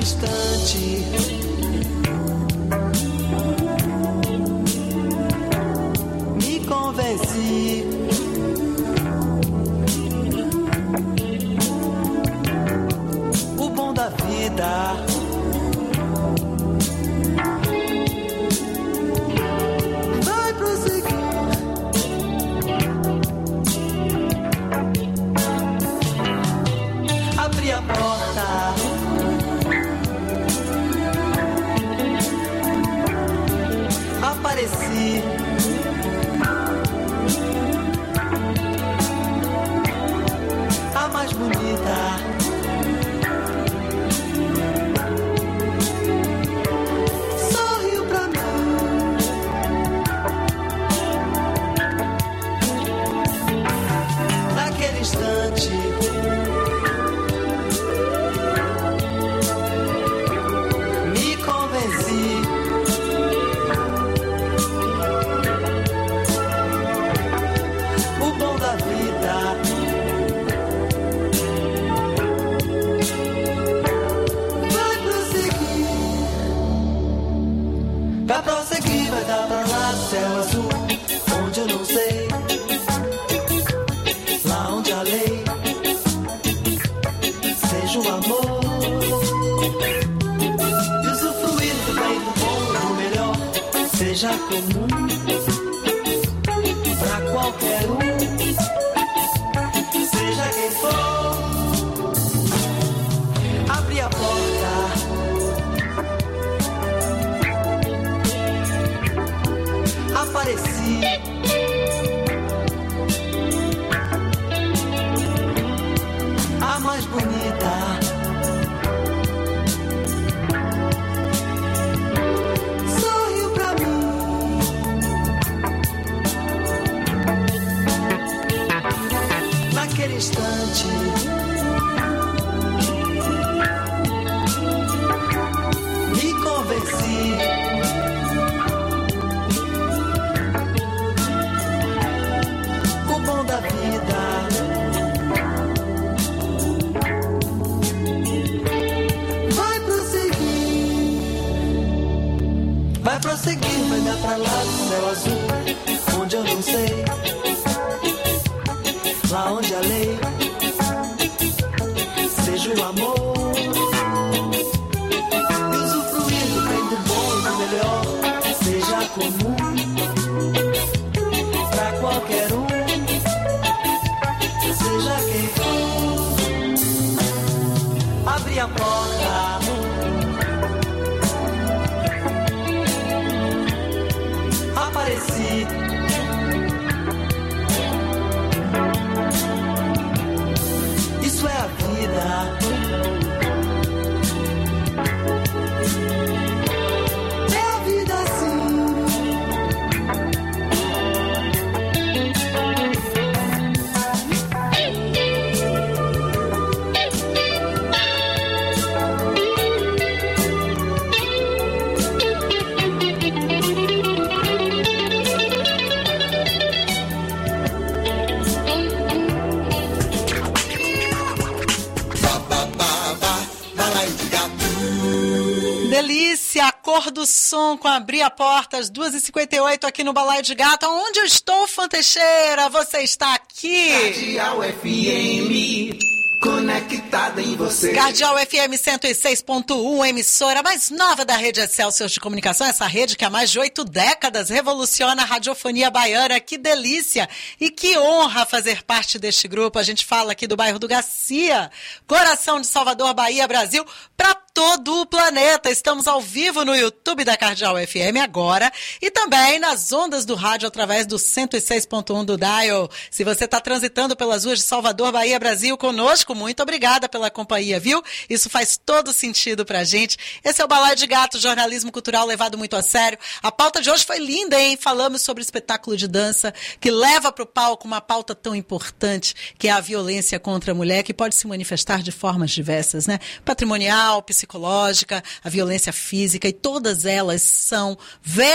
instante me convenci. O bom da vida vai prosseguir. Abri a porta, apareci. A mais bonita, sorriu pra mim. Naquele instante me convenci. O bom da vida vai prosseguir. Vai prosseguir, vai dar pra lá do céu azul, onde eu não sei, lá onde a lei seja o amor. E usufruir do bem, do bom, do melhor, seja comum pra qualquer um, seja quem for. Abri a porta, apareci. A mais bonita, sorriu pra mim. Naquele instante me convenci. O bom da vida vai prosseguir. Vai prosseguir, vai dar pra lá do céu azul, onde eu não sei, lá onde a lei seja o amor. E usufruir do bem, do bom e do melhor, seja comum pra qualquer um, seja quem for. Abri a porta, apareci. Isso é a vida. É a vida assim. Delícia, a cor do som com Abrir a Porta, às 2h58 aqui no Balaio de Gato. Onde eu estou, Fã Teixeira? Você está aqui? Cardeal FM, conectada em você. Cardeal FM 106.1, emissora mais nova da rede Excelsior de Comunicação. Essa rede que há mais de 8 décadas revoluciona a radiofonia baiana. Que delícia e que honra fazer parte deste grupo. A gente fala aqui do bairro do Garcia, coração de Salvador, Bahia, Brasil, para todo o planeta. Estamos ao vivo no YouTube da Cardeal FM agora e também nas ondas do rádio através do 106.1 do Dial. Se você está transitando pelas ruas de Salvador, Bahia, Brasil, conosco, muito obrigada pela companhia, viu? Isso faz todo sentido pra gente. Esse é o Balaio de Gato, jornalismo cultural levado muito a sério. A pauta de hoje foi linda, hein? Falamos sobre espetáculo de dança que leva para o palco uma pauta tão importante, que é a violência contra a mulher, que pode se manifestar de formas diversas, né? Patrimonial, psicológica, a violência física, e todas elas são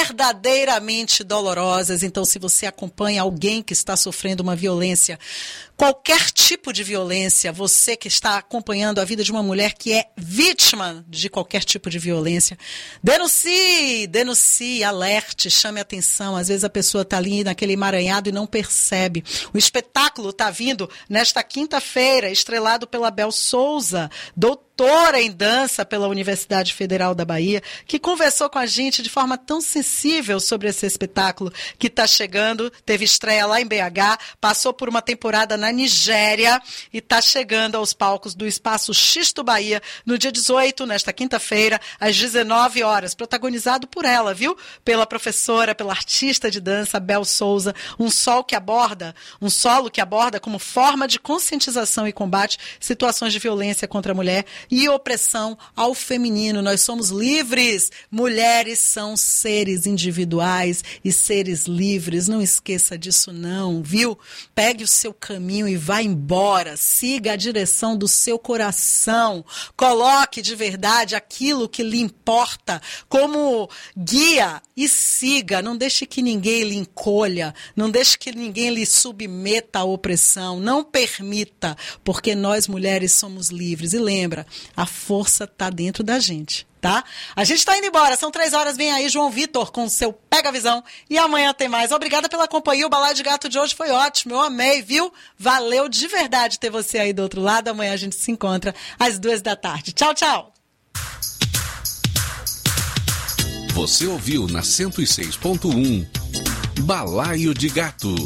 verdadeiramente dolorosas. Então, se você acompanha alguém que está sofrendo uma violência qualquer tipo de violência, você que está acompanhando a vida de uma mulher que é vítima de qualquer tipo de violência, denuncie, alerte, chame atenção. Às vezes a pessoa está ali naquele emaranhado e não percebe. O espetáculo está vindo nesta quinta-feira, estrelado pela Bel Souza, doutora em dança pela Universidade Federal da Bahia, que conversou com a gente de forma tão sensível sobre esse espetáculo que está chegando. Teve estreia lá em BH, passou por uma temporada na Nigéria e está chegando aos palcos do Espaço Xisto Bahia no dia 18, nesta quinta-feira, às 19 horas. Protagonizado por ela, viu? Pela professora, pela artista de dança Bel Souza. Um solo que aborda como forma de conscientização e combate situações de violência contra a mulher e opressão ao feminino. Nós somos livres. Mulheres são seres individuais e seres livres. Não esqueça disso não, viu? Pegue o seu caminho e vá embora. Siga a direção do seu coração. Coloque de verdade aquilo que lhe importa como guia e siga. Não deixe que ninguém lhe encolha. Não deixe que ninguém lhe submeta à opressão. Não permita, porque nós mulheres somos livres. E lembra, a força está dentro da gente, tá? A gente está indo embora, são 3 horas, vem aí João Vitor com o seu Pega a Visão e amanhã tem mais. Obrigada pela companhia, o Balaio de Gato de hoje foi ótimo, eu amei, viu? Valeu de verdade ter você aí do outro lado, amanhã a gente se encontra às 2 da tarde. Tchau, tchau! Você ouviu na 106.1 Balaio de Gato.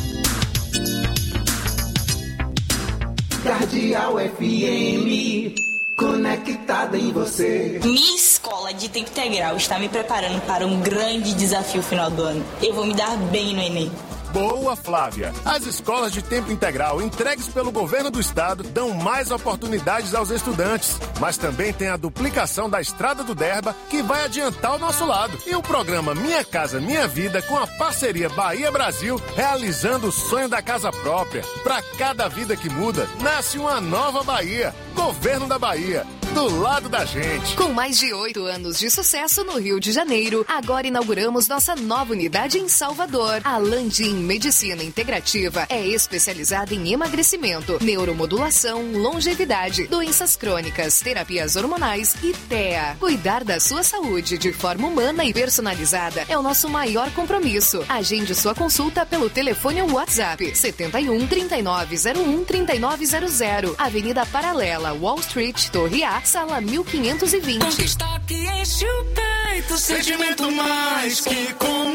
Cardeal FM, conectada em você. Minha escola de tempo integral está me preparando para um grande desafio final do ano. Eu vou me dar bem no Enem. Boa, Flávia! As escolas de tempo integral entregues pelo governo do estado dão mais oportunidades aos estudantes, mas também tem a duplicação da Estrada do Derba, que vai adiantar o nosso lado. E o programa Minha Casa Minha Vida, com a parceria Bahia Brasil, realizando o sonho da casa própria. Para cada vida que muda, nasce uma nova Bahia. Governo da Bahia, do lado da gente. Com mais de 8 anos de sucesso no Rio de Janeiro, agora inauguramos nossa nova unidade em Salvador. A Landim Medicina Integrativa é especializada em emagrecimento, neuromodulação, longevidade, doenças crônicas, terapias hormonais e TEA. Cuidar da sua saúde de forma humana e personalizada é o nosso maior compromisso. Agende sua consulta pelo telefone ou WhatsApp 71 3901 3900, Avenida Paralela, Wall Street, Torre A, sala 1520. Conquista que enche o peito, sentimento mais que comum.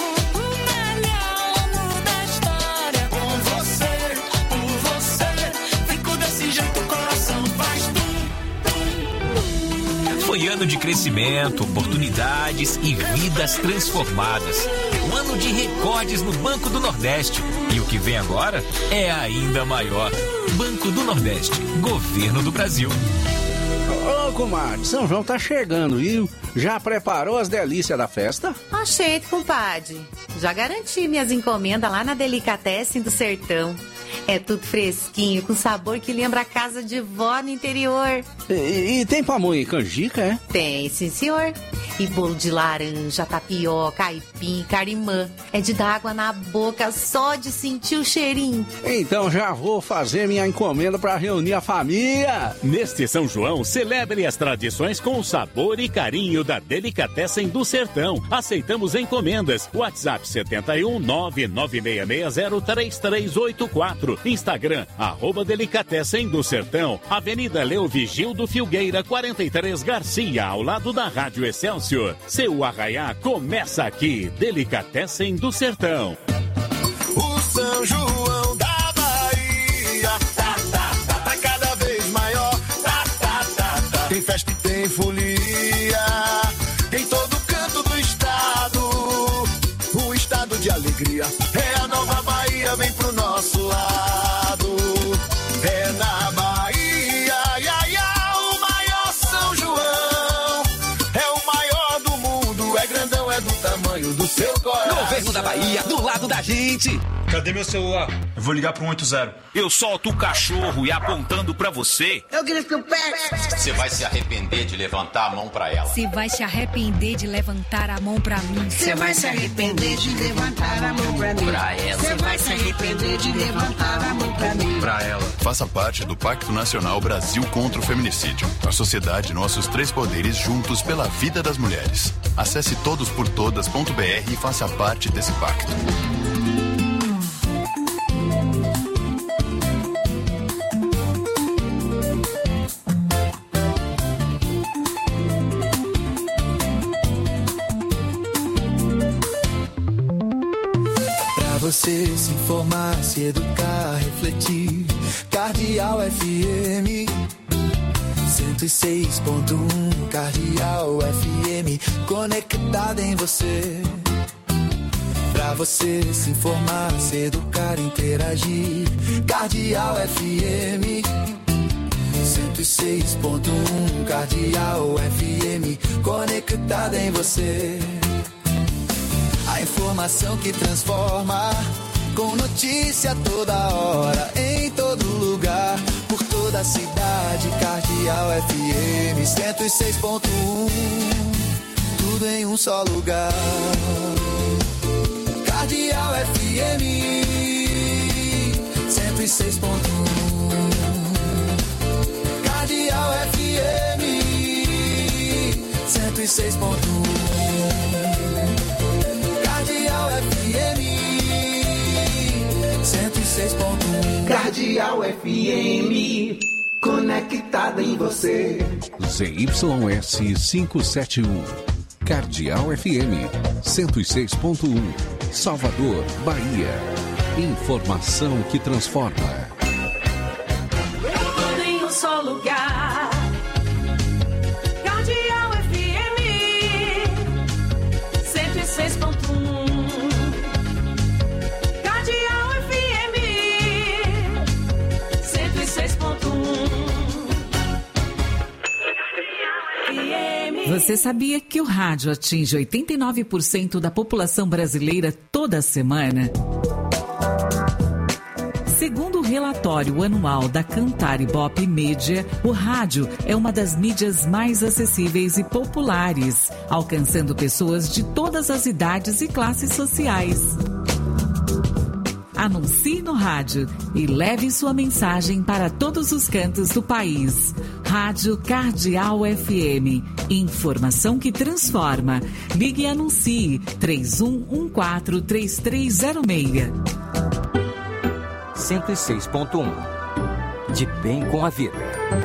Foi ano de crescimento, oportunidades e vidas transformadas. Um ano de recordes no Banco do Nordeste. E o que vem agora é ainda maior. Banco do Nordeste, Governo do Brasil. Ô, comadre, São João tá chegando, viu? Já preparou as delícias da festa? Oxente, compadre. Já garanti minhas encomendas lá na Delicatessen do Sertão. É tudo fresquinho, com sabor que lembra a casa de vó no interior. E tem pamonha e canjica, é? Tem, sim, senhor. E bolo de laranja, tapioca, aipim, carimã. É de dar água na boca só de sentir o cheirinho. Então já vou fazer minha encomenda para reunir a família. Neste São João, celebre as tradições com o sabor e carinho da Delicatessen do Sertão. Aceitamos encomendas. WhatsApp 71 99660 3384. Instagram, @Delicatessen do Sertão. Avenida Leo Vigildo Filgueira, 43 Garcia, ao lado da Rádio Excelsior. Seu arraiá começa aqui. Delicatessen do Sertão. O São João da Bahia tá cada vez maior. Tem festa e tem folia em todo canto do estado. Um estado de alegria. É a nova Bahia, vem pro nosso lado. É na Bahia, o maior São João. É o maior do mundo, é grandão, é do tamanho do seu coração. Governo da Bahia, do lado da gente. Cadê meu celular? Eu vou ligar pro 180. Eu solto o cachorro e apontando pra você. Eu grito pé. Você vai se arrepender de levantar a mão pra ela. Você vai se arrepender de levantar a mão pra mim. Você vai se arrepender de levantar a mão pra mim. Pra ela. Você vai se arrepender de levantar a mão pra mim. Pra ela. Faça parte do Pacto Nacional Brasil contra o Feminicídio. A sociedade, nossos três poderes juntos pela vida das mulheres. Acesse todosportodas.br e faça parte desse pacto. Você se informar, se educar, refletir. Cardeal FM 106.1. Cardeal FM conectada em você. Pra você se informar, se educar, interagir. Cardeal FM 106.1. Cardeal FM conectada em você. A informação que transforma, com notícia toda hora, em todo lugar, por toda a cidade. Cardeal FM 106.1, tudo em um só lugar. Cardeal FM 106.1. Cardeal FM 106.1. Cardeal FM 106.1. Cardeal FM conectada em você. ZYS 571. Cardeal FM 106.1. Salvador, Bahia. Informação que transforma. Tudo em um só lugar. Cardeal FM 106.1. Cardeal FM 106.1. Você sabia que o rádio atinge 89% da população brasileira toda semana? Segundo o relatório anual da Cantar Ibope Mídia, o rádio é uma das mídias mais acessíveis e populares, alcançando pessoas de todas as idades e classes sociais. Anuncie no rádio e leve sua mensagem para todos os cantos do país. Rádio Cardeal FM. Informação que transforma. Ligue e anuncie 3114-3306. 106.1. De bem com a vida.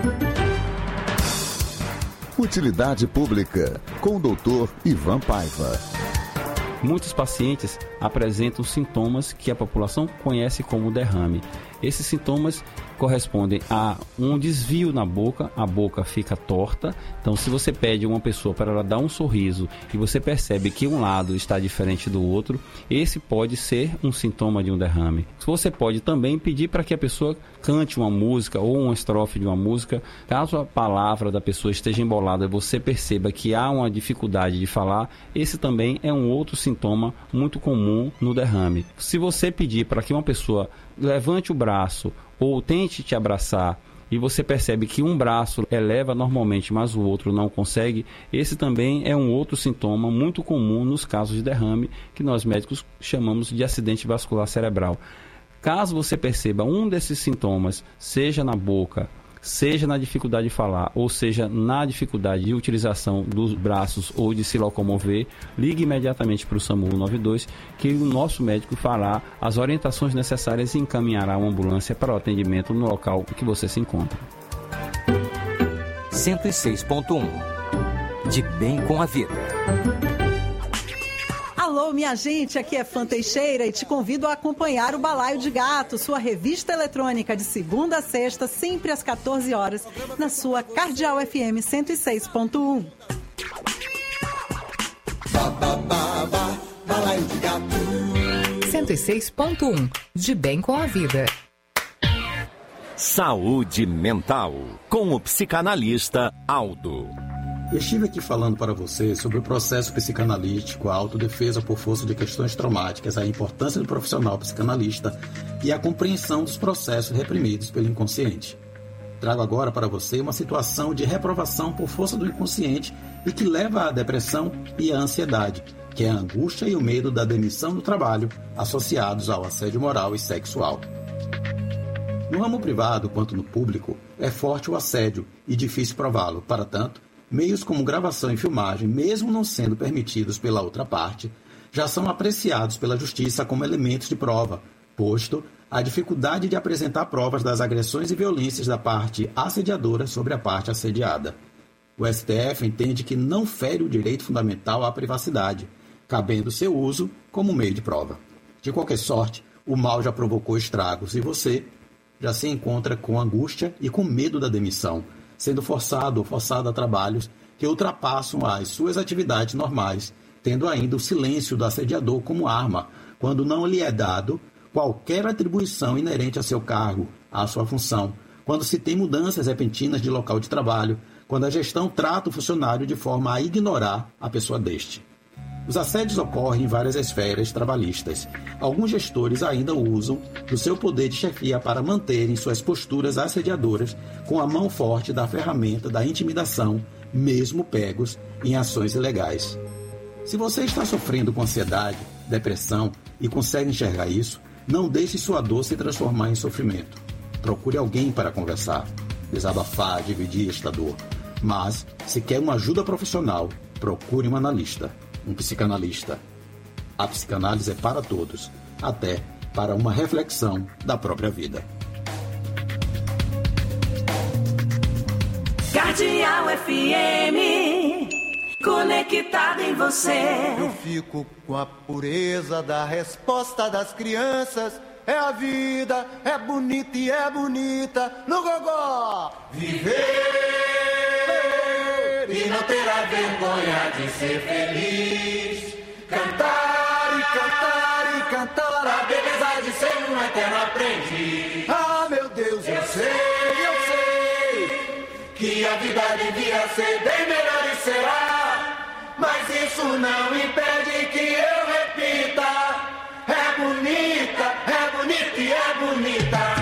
Utilidade Pública, com o Dr. Ivan Paiva. Muitos pacientes apresentam sintomas que a população conhece como derrame. Esses sintomas correspondem a um desvio na boca, a boca fica torta. Então, se você pede uma pessoa para ela dar um sorriso e você percebe que um lado está diferente do outro, esse pode ser um sintoma de um derrame. Você pode também pedir para que a pessoa cante uma música ou uma estrofe de uma música. Caso a palavra da pessoa esteja embolada e você perceba que há uma dificuldade de falar, esse também é um outro sintoma muito comum no derrame. Se você pedir para que uma pessoa levante o braço ou tente te abraçar e você percebe que um braço eleva normalmente, mas o outro não consegue, esse também é um outro sintoma muito comum nos casos de derrame, que nós médicos chamamos de acidente vascular cerebral. Caso você perceba um desses sintomas, seja na boca, seja na dificuldade de falar, ou seja na dificuldade de utilização dos braços ou de se locomover, ligue imediatamente para o SAMU 192, que o nosso médico fará as orientações necessárias e encaminhará uma ambulância para o atendimento no local que você se encontra. 106.1. De bem com a vida. Alô, minha gente, aqui é Fã Teixeira e te convido a acompanhar o Balaio de Gato, sua revista eletrônica de segunda a sexta, sempre às 14 horas, na sua Cardeal FM 106.1. Balaio de Gato 106.1. De bem com a vida. Saúde mental, com o psicanalista Aldo. Estive aqui falando para você sobre o processo psicanalítico, a autodefesa por força de questões traumáticas, a importância do profissional psicanalista e a compreensão dos processos reprimidos pelo inconsciente. Trago agora para você uma situação de reprovação por força do inconsciente e que leva à depressão e à ansiedade, que é a angústia e o medo da demissão do trabalho associados ao assédio moral e sexual. No ramo privado quanto no público, é forte o assédio e difícil prová-lo. Para tanto, meios como gravação e filmagem, mesmo não sendo permitidos pela outra parte, já são apreciados pela justiça como elementos de prova, posto a dificuldade de apresentar provas das agressões e violências da parte assediadora sobre a parte assediada. O STF entende que não fere o direito fundamental à privacidade, cabendo seu uso como meio de prova. De qualquer sorte, o mal já provocou estragos e você já se encontra com angústia e com medo da demissão, sendo forçado ou forçada a trabalhos que ultrapassam as suas atividades normais, tendo ainda o silêncio do assediador como arma, quando não lhe é dado qualquer atribuição inerente a seu cargo, à sua função, quando se tem mudanças repentinas de local de trabalho, quando a gestão trata o funcionário de forma a ignorar a pessoa deste. Os assédios ocorrem em várias esferas trabalhistas. Alguns gestores ainda usam do seu poder de chefia para manterem suas posturas assediadoras com a mão forte da ferramenta da intimidação, mesmo pegos em ações ilegais. Se você está sofrendo com ansiedade, depressão e consegue enxergar isso, não deixe sua dor se transformar em sofrimento. Procure alguém para conversar, desabafar, dividir esta dor. Mas, se quer uma ajuda profissional, procure um analista, um psicanalista. A psicanálise é para todos, até para uma reflexão da própria vida. Cardeal FM, conectado em você. Eu fico com a pureza da resposta das crianças. É a vida, é bonita e é bonita no gogó. Viver e não terá vergonha de ser feliz. Cantar e cantar e cantar a beleza de ser um eterno aprendiz. Ah, meu Deus, eu sei que a vida devia ser bem melhor e será. Mas isso não impede que eu repita. É bonita e é bonita.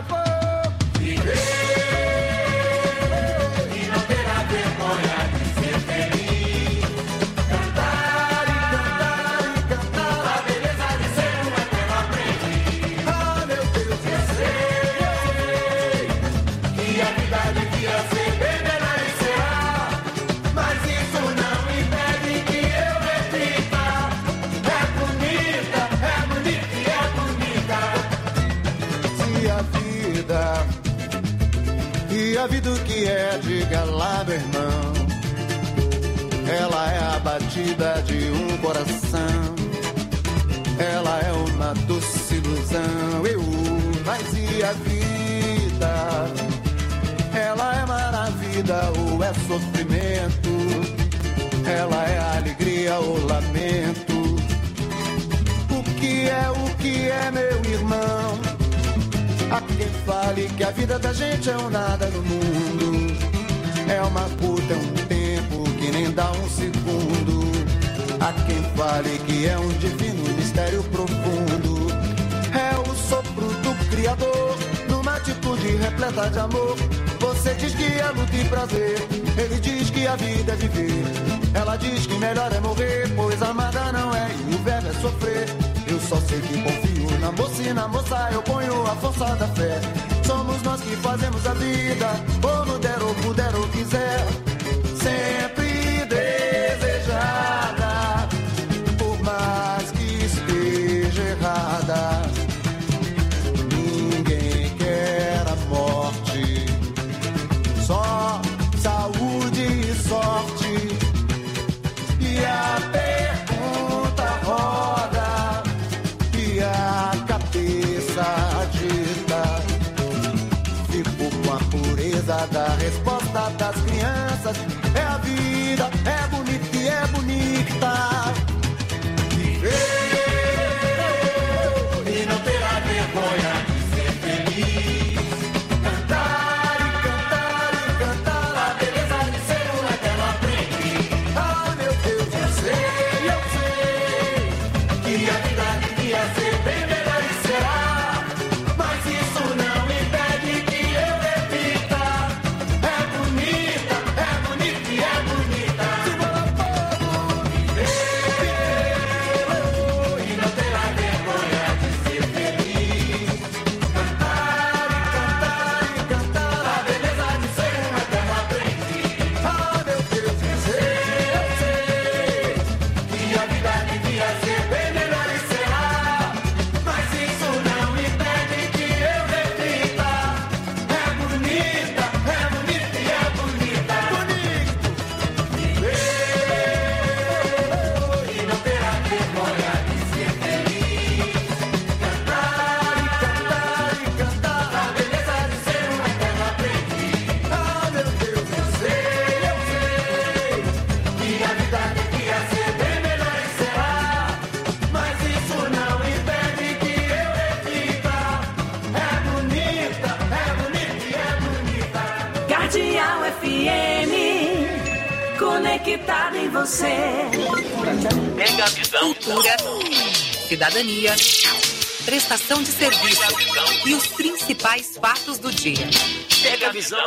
E a vida que é, diga lá, meu irmão, ela é a batida de um coração, ela é uma doce ilusão. Mas e a vida? Ela é maravilha ou é sofrimento? Ela é alegria ou lamento? O que é, meu irmão? Há quem fale que a vida da gente é um nada no mundo. É uma puta, é um tempo que nem dá um segundo. Há quem fale que é um divino mistério profundo. É o sopro do Criador, numa atitude repleta de amor. Você diz que é luta e prazer, ele diz que a vida é viver. Ela diz que melhor é morrer, pois amada não é e o verbo é sofrer. Eu só sei que confio na moça e na moça eu ponho a força da fé. Somos nós que fazemos a vida, como der ou puder ou quiser. Sempre desejada, por mais que esteja errada. Ninguém quer a morte, só saúde e sorte. E a pergunta roda e a cabeça agita. Fico com a pureza da resposta das crianças. É a vida, é bonita e é bonita. Viver e não terá vergonha de ser feliz. Cantar e cantar e cantar a beleza de ser um eterno aprendiz. Conectada em você. Pega a visão. Cultura, cidadania, prestação de serviço e os principais fatos do dia. Pega a visão.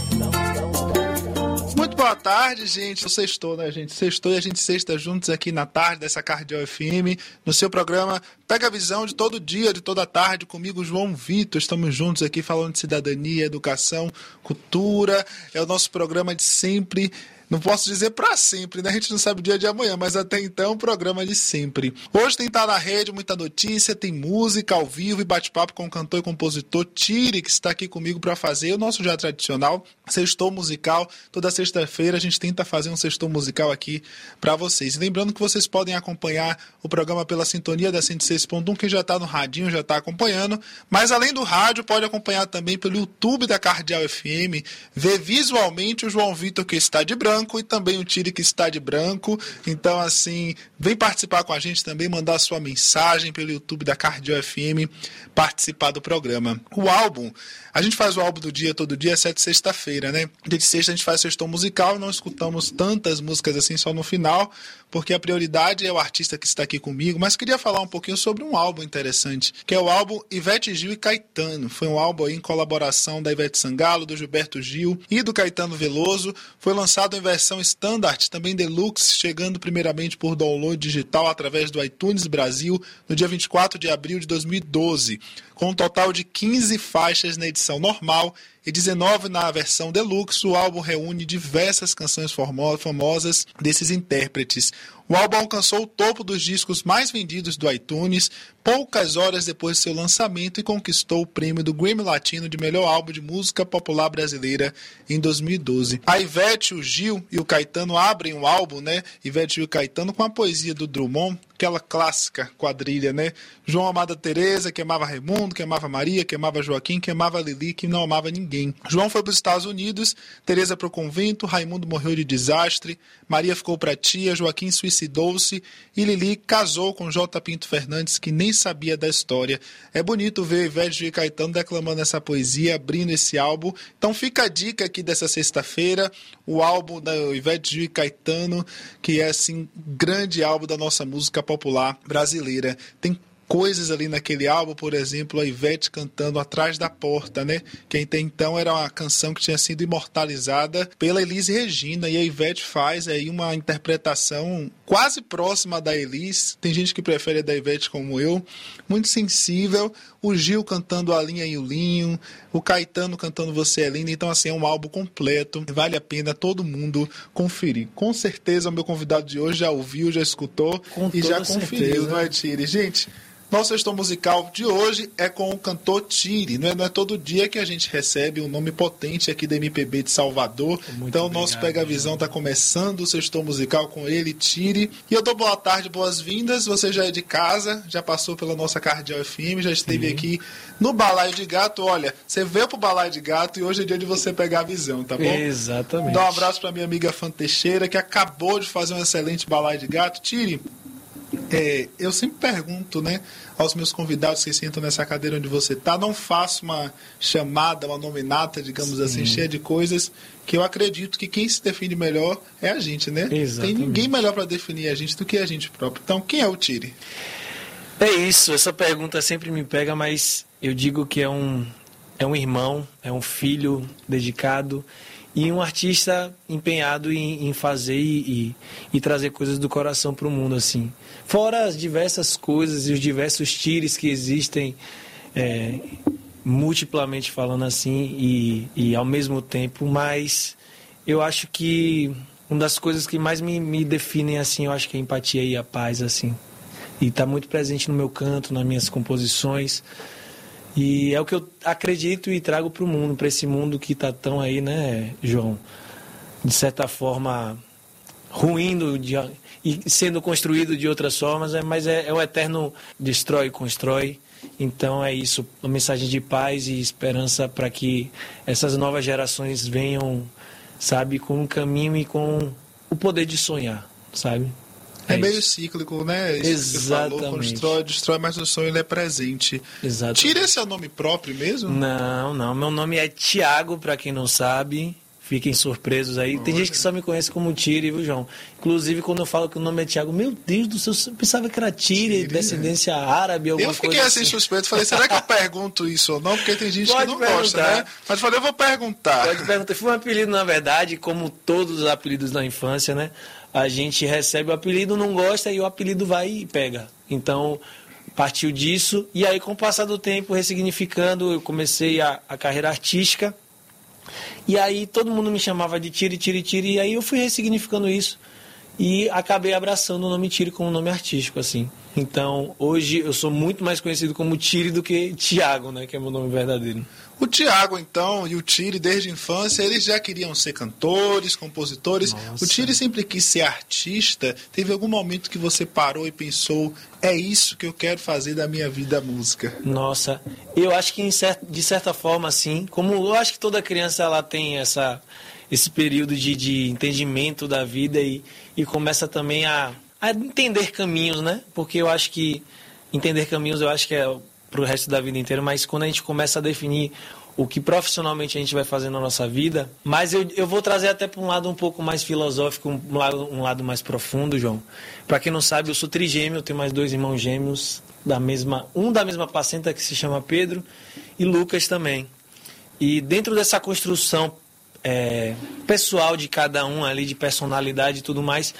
Muito boa tarde, gente. Sextou, né, gente? Sextou e a gente sexta juntos aqui na tarde dessa Cardeal FM, no seu programa Pega a Visão, de todo dia, de toda tarde, comigo, João Vitor. Estamos juntos aqui falando de cidadania, educação, cultura. É o nosso programa de sempre. Não posso dizer para sempre, né? A gente não sabe o dia de amanhã, mas até então, programa de sempre. Hoje tem Tá na Rede, muita notícia, tem música ao vivo e bate-papo com o cantor e compositor Tiri, que está aqui comigo para fazer o nosso já tradicional sextou musical. Toda sexta-feira a gente tenta fazer um sextou musical aqui para vocês. E lembrando que vocês podem acompanhar o programa pela sintonia da 106.1, quem já está no radinho já está acompanhando, mas além do rádio, pode acompanhar também pelo YouTube da Cardeal FM, ver visualmente o João Vitor, que está de branco, e também o Tiri, que está de branco. Então, assim, vem participar com a gente também, mandar sua mensagem pelo YouTube da Cardeal FM, participar do programa. O álbum, a gente faz o álbum do dia, todo dia, exceto sexta-feira, né? Dia de sexta a gente faz sextou musical, não escutamos tantas músicas assim só no final, porque a prioridade é o artista que está aqui comigo, mas queria falar um pouquinho sobre um álbum interessante, que é o álbum Ivete Gil e Caetano. Foi um álbum aí em colaboração da Ivete Sangalo, do Gilberto Gil e do Caetano Veloso. Foi lançado em versão standard, também deluxe, chegando primeiramente por download digital através do iTunes Brasil no dia 24 de abril de 2012, com um total de 15 faixas na edição normal e 19 na versão deluxe. O álbum reúne diversas canções famosas desses intérpretes. O álbum alcançou o topo dos discos mais vendidos do iTunes poucas horas depois de seu lançamento e conquistou o prêmio do Grammy Latino de melhor álbum de música popular brasileira em 2012. A Ivete, o Gil e o Caetano abrem o álbum, né? Ivete, Gil e Caetano, com a poesia do Drummond, aquela clássica quadrilha, né? João amava Teresa, que amava Raimundo, que amava Maria, que amava Joaquim, que amava Lili, que não amava ninguém. João foi para os Estados Unidos, Teresa para o convento, Raimundo morreu de desastre, Maria ficou para tia, Joaquim suicidou-se e Lili casou com J. Pinto Fernandes, que nem sabia da história. É bonito ver Ivete, Gil e Caetano declamando essa poesia, abrindo esse álbum. Então fica a dica aqui dessa sexta-feira, o álbum da Ivete, Gil e Caetano, que é assim, grande álbum da nossa música popular brasileira. Tem coisas ali naquele álbum, por exemplo, a Ivete cantando Atrás da Porta, né? Que até então era uma canção que tinha sido imortalizada pela Elis Regina, e a Ivete faz aí uma interpretação quase próxima da Elis. Tem gente que prefere a da Ivete como eu, muito sensível. O Gil cantando A Linha e o Linho, o Caetano cantando Você é Linda. Então, assim, é um álbum completo, vale a pena todo mundo conferir. Com certeza o meu convidado de hoje já ouviu, já escutou e já conferiu, não é, Tiri? Gente, nosso sextou musical de hoje é com o cantor Tiri. Não é todo dia que a gente recebe um nome potente aqui da MPB de Salvador. Então, o nosso Pega a Visão está começando o sextou musical com ele, Tiri. E eu dou boa tarde, boas-vindas. Você já é de casa, já passou pela nossa Cardeal FM, já esteve aqui no Balaio de Gato. Olha, você veio pro Balaio de Gato e hoje é dia de você pegar a visão, tá bom? Exatamente. Dá um abraço para minha amiga Fan Teixeira, que acabou de fazer um excelente Balaio de Gato. Tiri, eu sempre pergunto, né, aos meus convidados que sentam nessa cadeira onde você está, não faço uma chamada, uma nominata, digamos assim, cheia de coisas, que eu acredito que quem se define melhor é a gente, né? Exatamente. Tem ninguém melhor para definir a gente do que a gente próprio. Então, quem é o Tiri? É isso, essa pergunta sempre me pega, mas eu digo que é um irmão, é um filho dedicado e um artista empenhado em fazer e trazer coisas do coração para o mundo, assim. Fora as diversas coisas e os diversos Tiris que existem, multiplamente falando assim, e ao mesmo tempo, mas eu acho que uma das coisas que mais me definem, assim, eu acho que é a empatia e a paz, assim. E está muito presente no meu canto, nas minhas composições. E é o que eu acredito e trago para o mundo, para esse mundo que está tão aí, né, João? De certa forma, ruindo e sendo construído de outras formas, mas é o eterno destrói e constrói. Então é isso, uma mensagem de paz e esperança para que essas novas gerações venham, sabe, com um caminho e com o poder de sonhar, sabe? É meio cíclico, né? Isso. Exatamente. Você falou, constrói, destrói, mas o sonho ele é presente. Exatamente. Tira esse nome próprio mesmo? Não. Meu nome é Tiago, para quem não sabe. Fiquem surpresos aí. Tem gente que só me conhece como Tire, viu, João? Inclusive, quando eu falo que o nome é Tiago, meu Deus do céu, eu pensava que era Tire, descendência árabe, alguma coisa. Eu fiquei assim suspeito, falei, será que eu pergunto isso ou não? Porque tem gente que não gosta, né? Mas falei, eu vou perguntar. Pode perguntar. Foi um apelido, na verdade, como todos os apelidos da infância, né? A gente recebe o apelido, não gosta e o apelido vai e pega. Então, partiu disso. E aí, com o passar do tempo, ressignificando, eu comecei a carreira artística. E aí todo mundo me chamava de Tire, e aí eu fui ressignificando isso e acabei abraçando o nome Tire como nome artístico, assim. Então, hoje eu sou muito mais conhecido como Tire do que Tiago, né, que é meu nome verdadeiro. O Tiago, então, e o Tire, desde a infância, eles já queriam ser cantores, compositores. Nossa. O Tire sempre quis ser artista. Teve algum momento que você parou e pensou, é isso que eu quero fazer da minha vida, a música? Nossa, eu acho que de certa forma, assim, como eu acho que toda criança ela tem esse período de entendimento da vida e começa também a entender caminhos, né? Porque eu acho que entender caminhos eu acho que é pro resto da vida inteira, mas quando a gente começa a definir o que profissionalmente a gente vai fazer na nossa vida, mas eu vou trazer até para um lado um pouco mais filosófico, um lado mais profundo, João. Para quem não sabe, eu sou trigêmeo, eu tenho mais 2 irmãos gêmeos, da mesma placenta, que se chama Pedro, e Lucas também. E dentro dessa construção pessoal de cada um ali, de personalidade e tudo mais,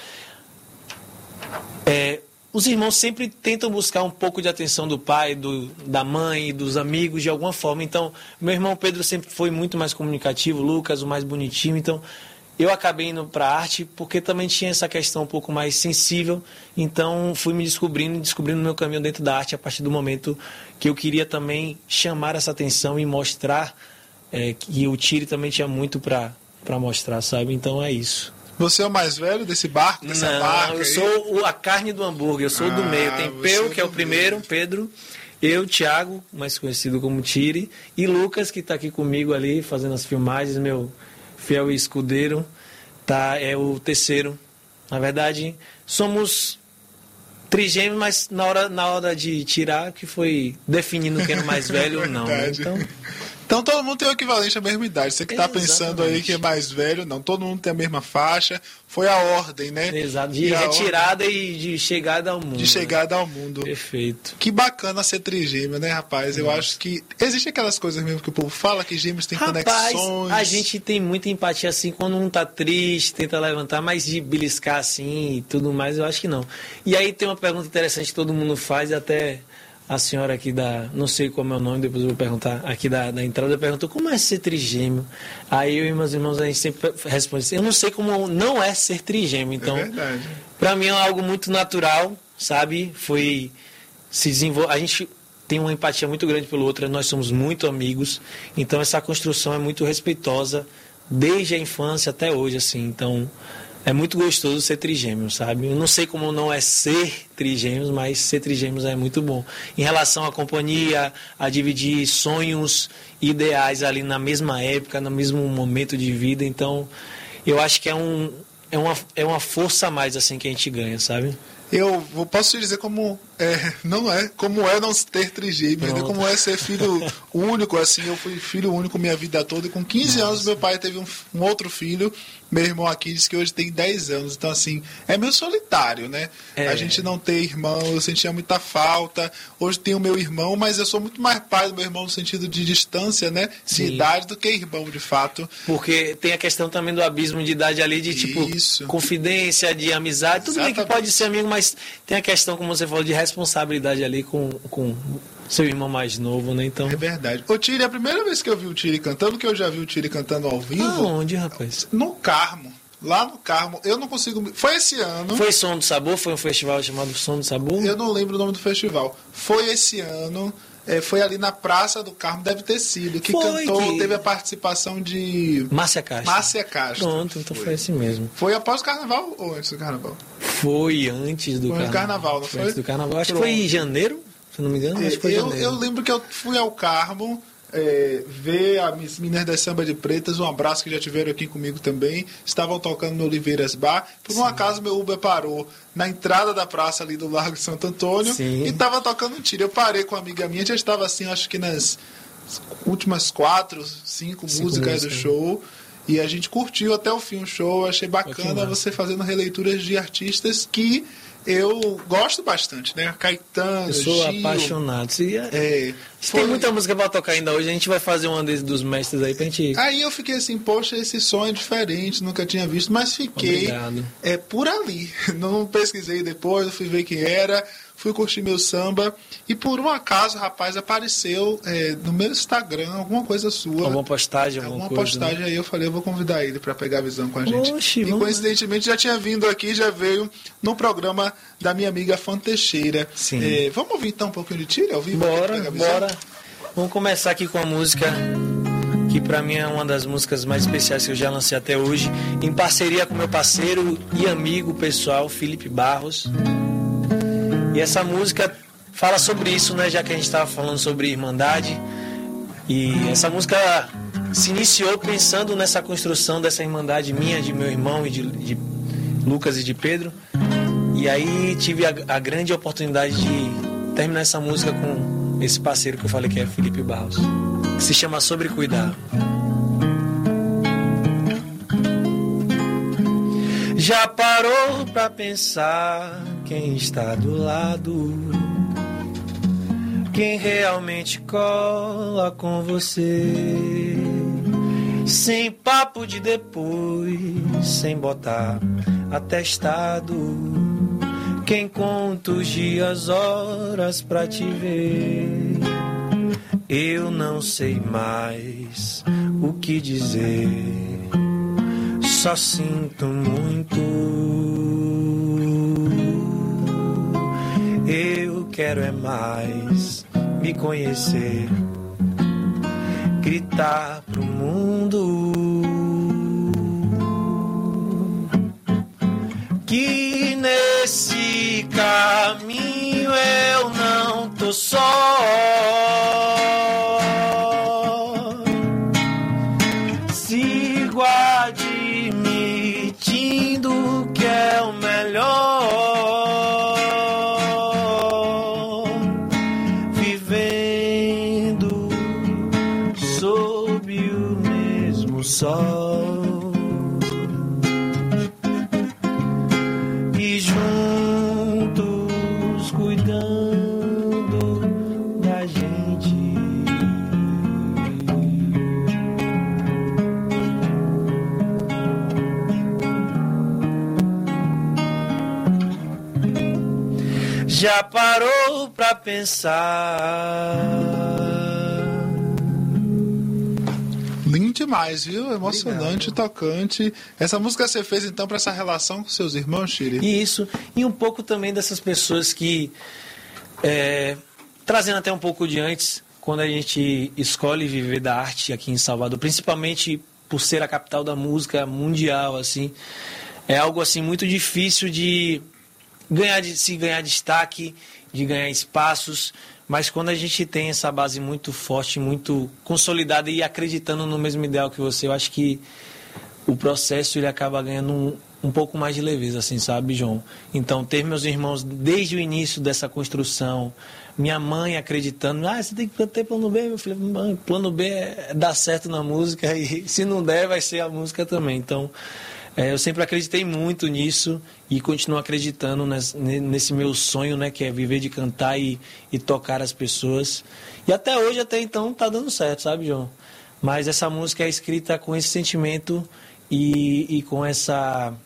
os irmãos sempre tentam buscar um pouco de atenção do pai, da mãe, dos amigos, de alguma forma. Então, meu irmão Pedro sempre foi muito mais comunicativo, Lucas, o mais bonitinho. Então, eu acabei indo para a arte porque também tinha essa questão um pouco mais sensível. Então, fui me descobrindo meu caminho dentro da arte a partir do momento que eu queria também chamar essa atenção e mostrar que o Tire também tinha muito para mostrar, sabe? Então, é isso. Você é o mais velho desse barco, dessa barca? Não, eu sou a carne do hambúrguer, eu sou do meio. Tem Peu, que é o primeiro, Pedro, eu, Thiago, mais conhecido como Tire, e Lucas, que está aqui comigo ali, fazendo as filmagens, meu fiel escudeiro, é o terceiro. Na verdade, somos trigêmeos, mas na hora de tirar, que foi definindo quem era mais velho ou não. Né? Então todo mundo tem o equivalente à mesma idade. Você que está pensando aí que é mais velho, não, todo mundo tem a mesma faixa. Foi a ordem, né? Exato, de retirada e de chegada ao mundo. De chegada ao mundo. Perfeito. Que bacana ser trigêmeo, né, rapaz? Eu acho que existem aquelas coisas mesmo que o povo fala, que gêmeos têm conexões. A gente tem muita empatia assim, quando um tá triste, tenta levantar, mas de beliscar assim e tudo mais, eu acho que não. E aí tem uma pergunta interessante que todo mundo faz, até a senhora aqui não sei como é o nome, depois eu vou perguntar, aqui da entrada, perguntou como é ser trigêmeo. Aí eu e meus irmãos, a gente sempre responde assim, eu não sei como não é ser trigêmeo. Então, pra mim é algo muito natural, sabe? A gente tem uma empatia muito grande pelo outro, nós somos muito amigos, então essa construção é muito respeitosa desde a infância até hoje, assim. Então, é muito gostoso ser trigêmeo, sabe? Eu não sei como não é ser trigêmeos, mas ser trigêmeos é muito bom. Em relação à companhia, a dividir sonhos, ideais ali na mesma época, no mesmo momento de vida. Então, eu acho que é uma força a mais assim que a gente ganha, sabe? Eu posso te dizer como não ter trigêmeos, né? Como é ser filho único, assim. Eu fui filho único minha vida toda e com 15 anos meu pai teve um outro filho. Meu irmão aqui disse que hoje tem 10 anos, então assim, é meio solitário, né? A gente não tem irmão, eu sentia muita falta. Hoje tenho meu irmão, mas eu sou muito mais pai do meu irmão no sentido de distância, né? De idade do que irmão, de fato. Porque tem a questão também do abismo de idade ali, de tipo, confidência, de amizade, tudo bem que pode ser amigo, mas tem a questão, como você falou, de responsabilidade ali com seu irmão mais novo, né? Então... É verdade. Ô Tire, a primeira vez que eu vi o Tire cantando, que eu já vi o Tire cantando ao vivo... Aonde, rapaz? No Carmo. Lá no Carmo. Eu não consigo... Foi esse ano... Foi Som do Sabor? Foi um festival chamado Som do Sabor? Eu não lembro o nome do festival. Foi esse ano... foi ali na Praça do Carmo, deve ter sido. Teve a participação de... Márcia Castro. Pronto, então foi esse mesmo. Foi após o Carnaval ou antes do Carnaval? Foi antes do Carnaval, não foi? Antes do Carnaval. Acho que foi em janeiro, se não me engano. Acho que foi janeiro. Eu lembro que eu fui ao Carmo ver as meninas da Samba de Pretas, um abraço, que já tiveram aqui comigo também. Estavam tocando no Oliveiras Bar. Por um acaso, meu Uber parou na entrada da praça ali do Largo de Santo Antônio e estava tocando um Tire. Eu parei com uma amiga minha, já estava assim, acho que nas últimas 4, 5 músicas do show. E a gente curtiu até o fim o show. Achei bacana você fazendo releituras de artistas que eu gosto bastante, né? Caetano, eu sou Gil, apaixonado. Tem muita música pra tocar ainda hoje. A gente vai fazer uma dos mestres aí pra gente... Aí eu fiquei assim, poxa, esse som é diferente, nunca tinha visto, mas fiquei por ali. Não pesquisei depois, eu fui ver quem era, fui curtir meu samba e por um acaso, rapaz, apareceu no meu Instagram alguma coisa sua. Alguma postagem, alguma coisa, postagem, né? Aí eu falei, eu vou convidar ele pra pegar a visão com a gente. Oxi, e coincidentemente já tinha vindo aqui, já veio no programa da minha amiga Fan Teixeira. Sim. Vamos ouvir então um pouquinho de Tire ao vivo? Bora. Vamos começar aqui com a música que pra mim é uma das músicas mais especiais que eu já lancei até hoje, em parceria com meu parceiro e amigo pessoal, Felipe Barros. E essa música fala sobre isso, né? Já que a gente estava falando sobre irmandade. E essa música se iniciou pensando nessa construção dessa irmandade minha, de meu irmão e de Lucas e de Pedro. E aí tive a grande oportunidade de terminar essa música com esse parceiro que eu falei que é Felipe Barros, que se chama Sobre Cuidar. Já parou pra pensar quem está do lado, quem realmente cola com você, sem papo de depois, sem botar atestado, quem conta os dias, horas pra te ver. Eu não sei mais o que dizer, só sinto muito. Eu quero é mais me conhecer, gritar pro mundo que nesse caminho eu não tô só. Sigo admitindo que é o melhor, vivendo sob o mesmo sol e juntos cuidando da gente. Já parou pra pensar? Lindo demais, viu? Emocionante, tocante. Essa música você fez então para essa relação com seus irmãos, Chiri? Isso, e um pouco também dessas pessoas que, trazendo até um pouco de antes, quando a gente escolhe viver da arte aqui em Salvador, principalmente por ser a capital da música mundial, assim, é algo assim muito difícil de ganhar destaque, de ganhar espaços, mas quando a gente tem essa base muito forte, muito consolidada e acreditando no mesmo ideal que você, eu acho que o processo ele acaba ganhando um pouco mais de leveza, assim, sabe, João? Então, ter meus irmãos desde o início dessa construção, minha mãe acreditando, você tem que ter plano B, meu filho. Mãe, plano B é dar certo na música e se não der, vai ser a música também. Então, eu sempre acreditei muito nisso e continuo acreditando nesse meu sonho, né, que é viver de cantar e tocar as pessoas. E até hoje, até então, tá dando certo, sabe, João? Mas essa música é escrita com esse sentimento e com essa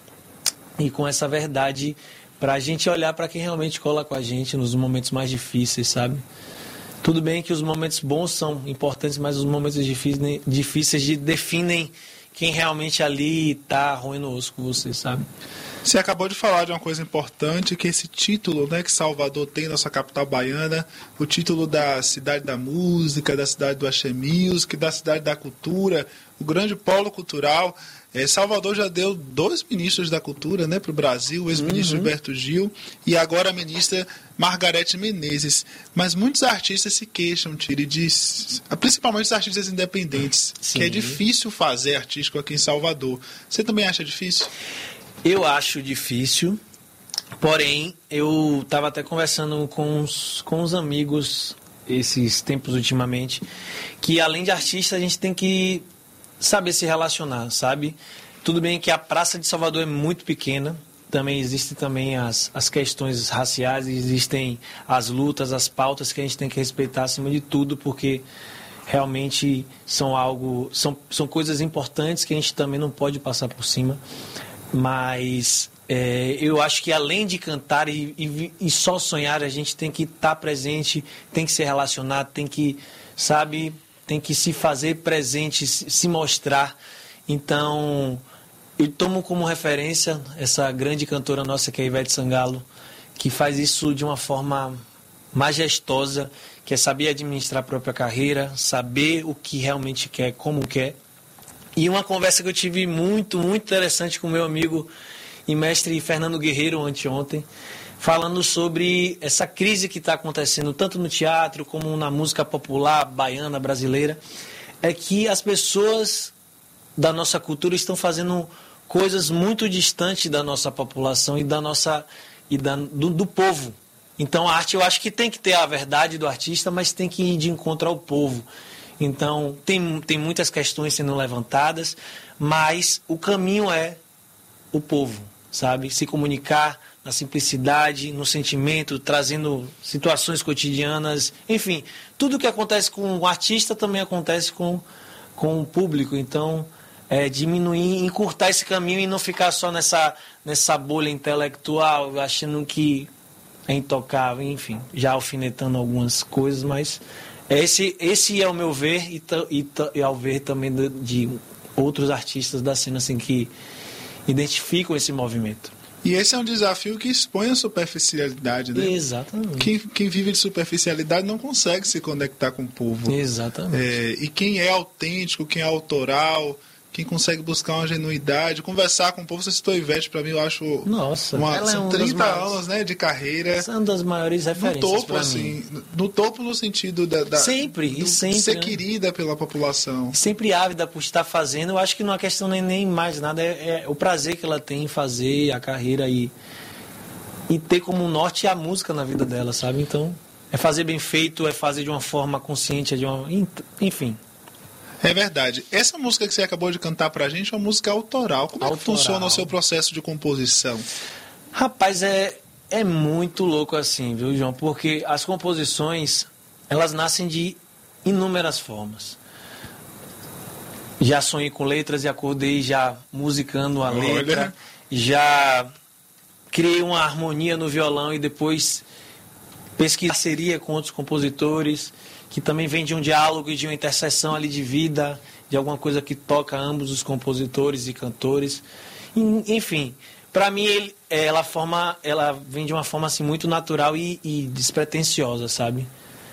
verdade pra gente olhar pra quem realmente cola com a gente nos momentos mais difíceis, sabe? Tudo bem que os momentos bons são importantes, mas os momentos difíceis definem quem realmente ali tá roendo o osso com você, sabe? Você acabou de falar de uma coisa importante, que esse título, né, que Salvador tem, nossa capital baiana, o título da cidade da música, da cidade do Axé Music, da cidade da cultura, o grande polo cultural. Salvador já deu 2 ministros da cultura, né, para o Brasil, o ex-ministro Gilberto Gil e agora a ministra Margarete Menezes. Mas muitos artistas se queixam, Tire, principalmente os artistas independentes, que é difícil fazer artístico aqui em Salvador. Você também acha difícil? Eu acho difícil, porém, eu estava até conversando com os amigos esses tempos ultimamente, que além de artista a gente tem que saber se relacionar, sabe? Tudo bem que a Praça de Salvador é muito pequena, também existem também as questões raciais, existem as lutas, as pautas que a gente tem que respeitar acima de tudo, porque realmente são coisas importantes que a gente também não pode passar por cima. Mas eu acho que além de cantar e só sonhar, a gente tem que estar presente, tem que se relacionar, tem que, sabe, tem que se fazer presente, se mostrar. Então, eu tomo como referência essa grande cantora nossa, que é a Ivete Sangalo, que faz isso de uma forma majestosa, que é saber administrar a própria carreira, saber o que realmente quer, como quer. E uma conversa que eu tive muito, muito interessante com o meu amigo e mestre Fernando Guerreiro anteontem, falando sobre essa crise que está acontecendo tanto no teatro como na música popular baiana, brasileira, é que as pessoas da nossa cultura estão fazendo coisas muito distantes da nossa população e do povo. Então a arte, eu acho que tem que ter a verdade do artista, mas tem que ir de encontro ao povo. Então tem muitas questões sendo levantadas, mas o caminho é o povo, sabe? Se comunicar na simplicidade, no sentimento, trazendo situações cotidianas, enfim, tudo que acontece com o artista também acontece com o público. Então diminuir, encurtar esse caminho e não ficar só nessa bolha intelectual, achando que é intocável, enfim, já alfinetando algumas coisas, mas esse é o meu ver e ao ver também de outros artistas da cena assim, que identificam esse movimento. E esse é um desafio que expõe a superficialidade, né? Exatamente. Quem vive de superficialidade não consegue se conectar com o povo. Exatamente. E quem é autêntico, quem é autoral, quem consegue buscar uma genuidade, conversar com o povo. Você citou a Ivete, pra mim, eu acho... Nossa, são 30 anos, né, de carreira. São das maiores referências no topo, pra assim, mim. No topo no sentido sempre, de ser né? querida pela população. Sempre ávida por estar fazendo. Eu acho que não é questão nem mais nada, é o prazer que ela tem em fazer a carreira e ter como norte a música na vida dela, sabe? Então, é fazer bem feito, é fazer de uma forma consciente, enfim... É verdade. Essa música que você acabou de cantar pra gente é uma música autoral. Como é que funciona o seu processo de composição? Rapaz, é muito louco assim, viu, João? Porque as composições, elas nascem de inúmeras formas. Já sonhei com letras e acordei já musicando a letra. Já criei uma harmonia no violão e depois pesquisei parceria com outros compositores, que também vem de um diálogo e de uma interseção ali de vida, de alguma coisa que toca ambos os compositores e cantores. Enfim, para mim ela vem de uma forma assim muito natural e despretensiosa, sabe?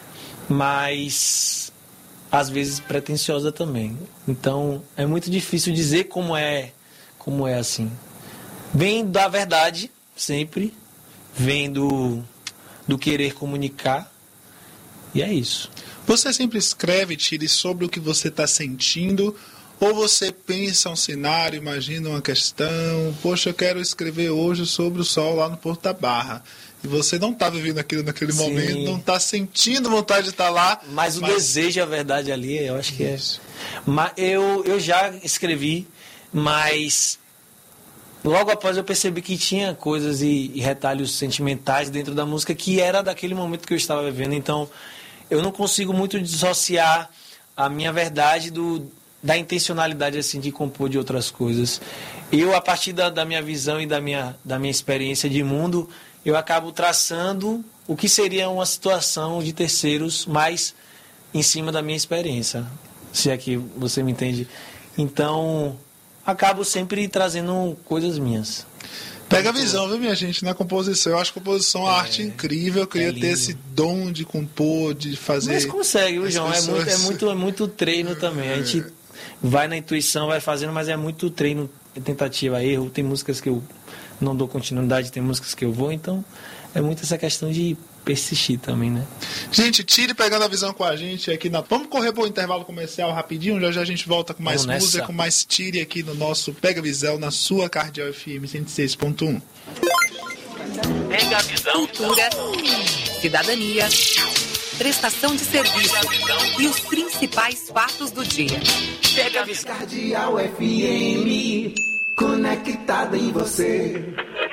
Mas às vezes pretensiosa também. Então é muito difícil dizer como é assim. Vem da verdade sempre, vem do querer comunicar, e é isso. Você sempre escreve, Tire, sobre o que você está sentindo, ou você pensa um cenário, imagina uma questão, poxa, eu quero escrever hoje sobre o sol lá no Porto da Barra, e você não está vivendo aquilo naquele momento, não está sentindo vontade de estar lá. Mas o desejo, a verdade ali, eu acho que isso. Mas eu já escrevi, mas logo após eu percebi que tinha coisas e retalhos sentimentais dentro da música que era daquele momento que eu estava vivendo, então eu não consigo muito dissociar a minha verdade da intencionalidade assim, de compor de outras coisas. Eu, a partir da minha visão e da minha experiência de mundo, eu acabo traçando o que seria uma situação de terceiros, mas em cima da minha experiência, se é que você me entende. Então, acabo sempre trazendo coisas minhas. Pega a visão, viu, minha gente, na composição. Eu acho que a composição é uma arte incrível. Eu queria ter esse dom de compor, de fazer... Mas consegue, viu, João? É muito treino também. A gente vai na intuição, vai fazendo, mas é muito treino, tentativa, erro. Tem músicas que eu não dou continuidade, tem músicas que eu vou. Então, é muito essa questão de persistir também, né? Gente, Tire pegando a visão com a gente aqui na... Vamos correr para o intervalo comercial rapidinho, já a gente volta com mais música, com mais Tire aqui no nosso Pega a Visão, na sua Cardeal FM 106.1. Pega a Visão. Cultura, cidadania, prestação de serviço e os principais fatos do dia. Pega a visão. Cardeal FM, conectada em você.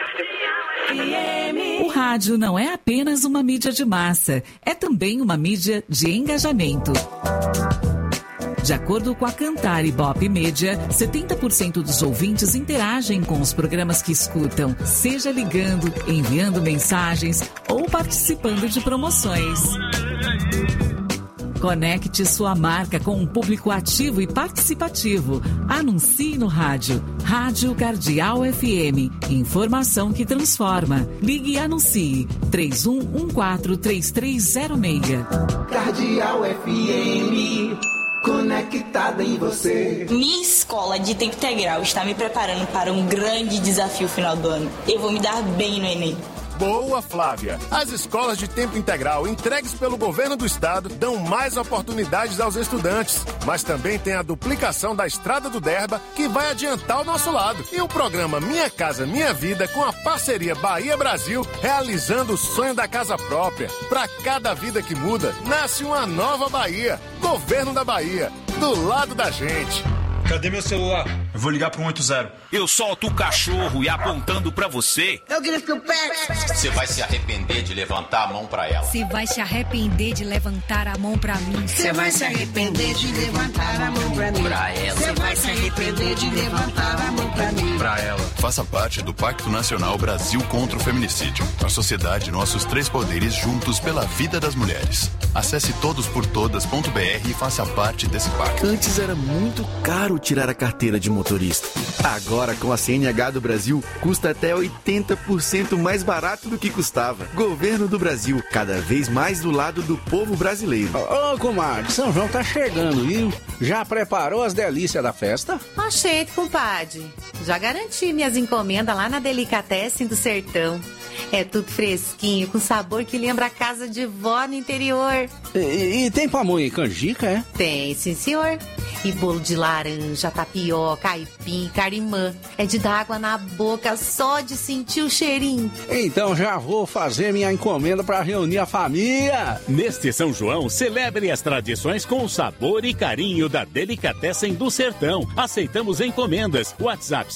O rádio não é apenas uma mídia de massa, é também uma mídia de engajamento. De acordo com a Cantar Ibope Média, 70% dos ouvintes interagem com os programas que escutam, seja ligando, enviando mensagens ou participando de promoções. Conecte sua marca com um público ativo e participativo. Anuncie no rádio. Rádio Cardeal FM. Informação que transforma. Ligue e anuncie. 31143306. Cardeal FM, conectada em você. Minha escola de tempo integral está me preparando para um grande desafio final do ano. Eu vou me dar bem no Enem. Boa, Flávia! As escolas de tempo integral entregues pelo governo do estado dão mais oportunidades aos estudantes, mas também tem a duplicação da Estrada do Derba, que vai adiantar o nosso lado. E o programa Minha Casa Minha Vida, com a parceria Bahia Brasil, realizando o sonho da casa própria. Para cada vida que muda, nasce uma nova Bahia. Governo da Bahia, do lado da gente. Cadê meu celular? Eu vou ligar pro 180. Eu solto o cachorro e apontando pra você. Eu grito o pé. Você vai se arrepender de levantar a mão pra ela. Você vai se arrepender de levantar a mão pra mim. Você vai se arrepender de levantar a mão pra mim. Pra ela. Você vai se arrepender de levantar a mão pra mim. Pra ela. Faça parte do Pacto Nacional Brasil contra o Feminicídio. A sociedade, nossos três poderes juntos pela vida das mulheres. Acesse todosportodas.br e faça parte desse pacto. Antes era muito caro tirar a carteira de motorista. Agora, com a CNH do Brasil, custa até 80% mais barato do que custava. Governo do Brasil, cada vez mais do lado do povo brasileiro. Ô, comadre, São João tá chegando, viu? Já preparou as delícias da festa? Oxente, compadre. Já garanti minhas encomendas lá na Delicatessen do Sertão. É tudo fresquinho, com sabor que lembra a casa de vó no interior. E tem pamonha e canjica, é? Tem, sim, senhor. E bolo de laranja, tapioca, aipim, carimã. É de dar água na boca só de sentir o cheirinho. Então já vou fazer minha encomenda para reunir a família. Neste São João, celebre as tradições com o sabor e carinho da Delicatessen do Sertão. Aceitamos encomendas. WhatsApp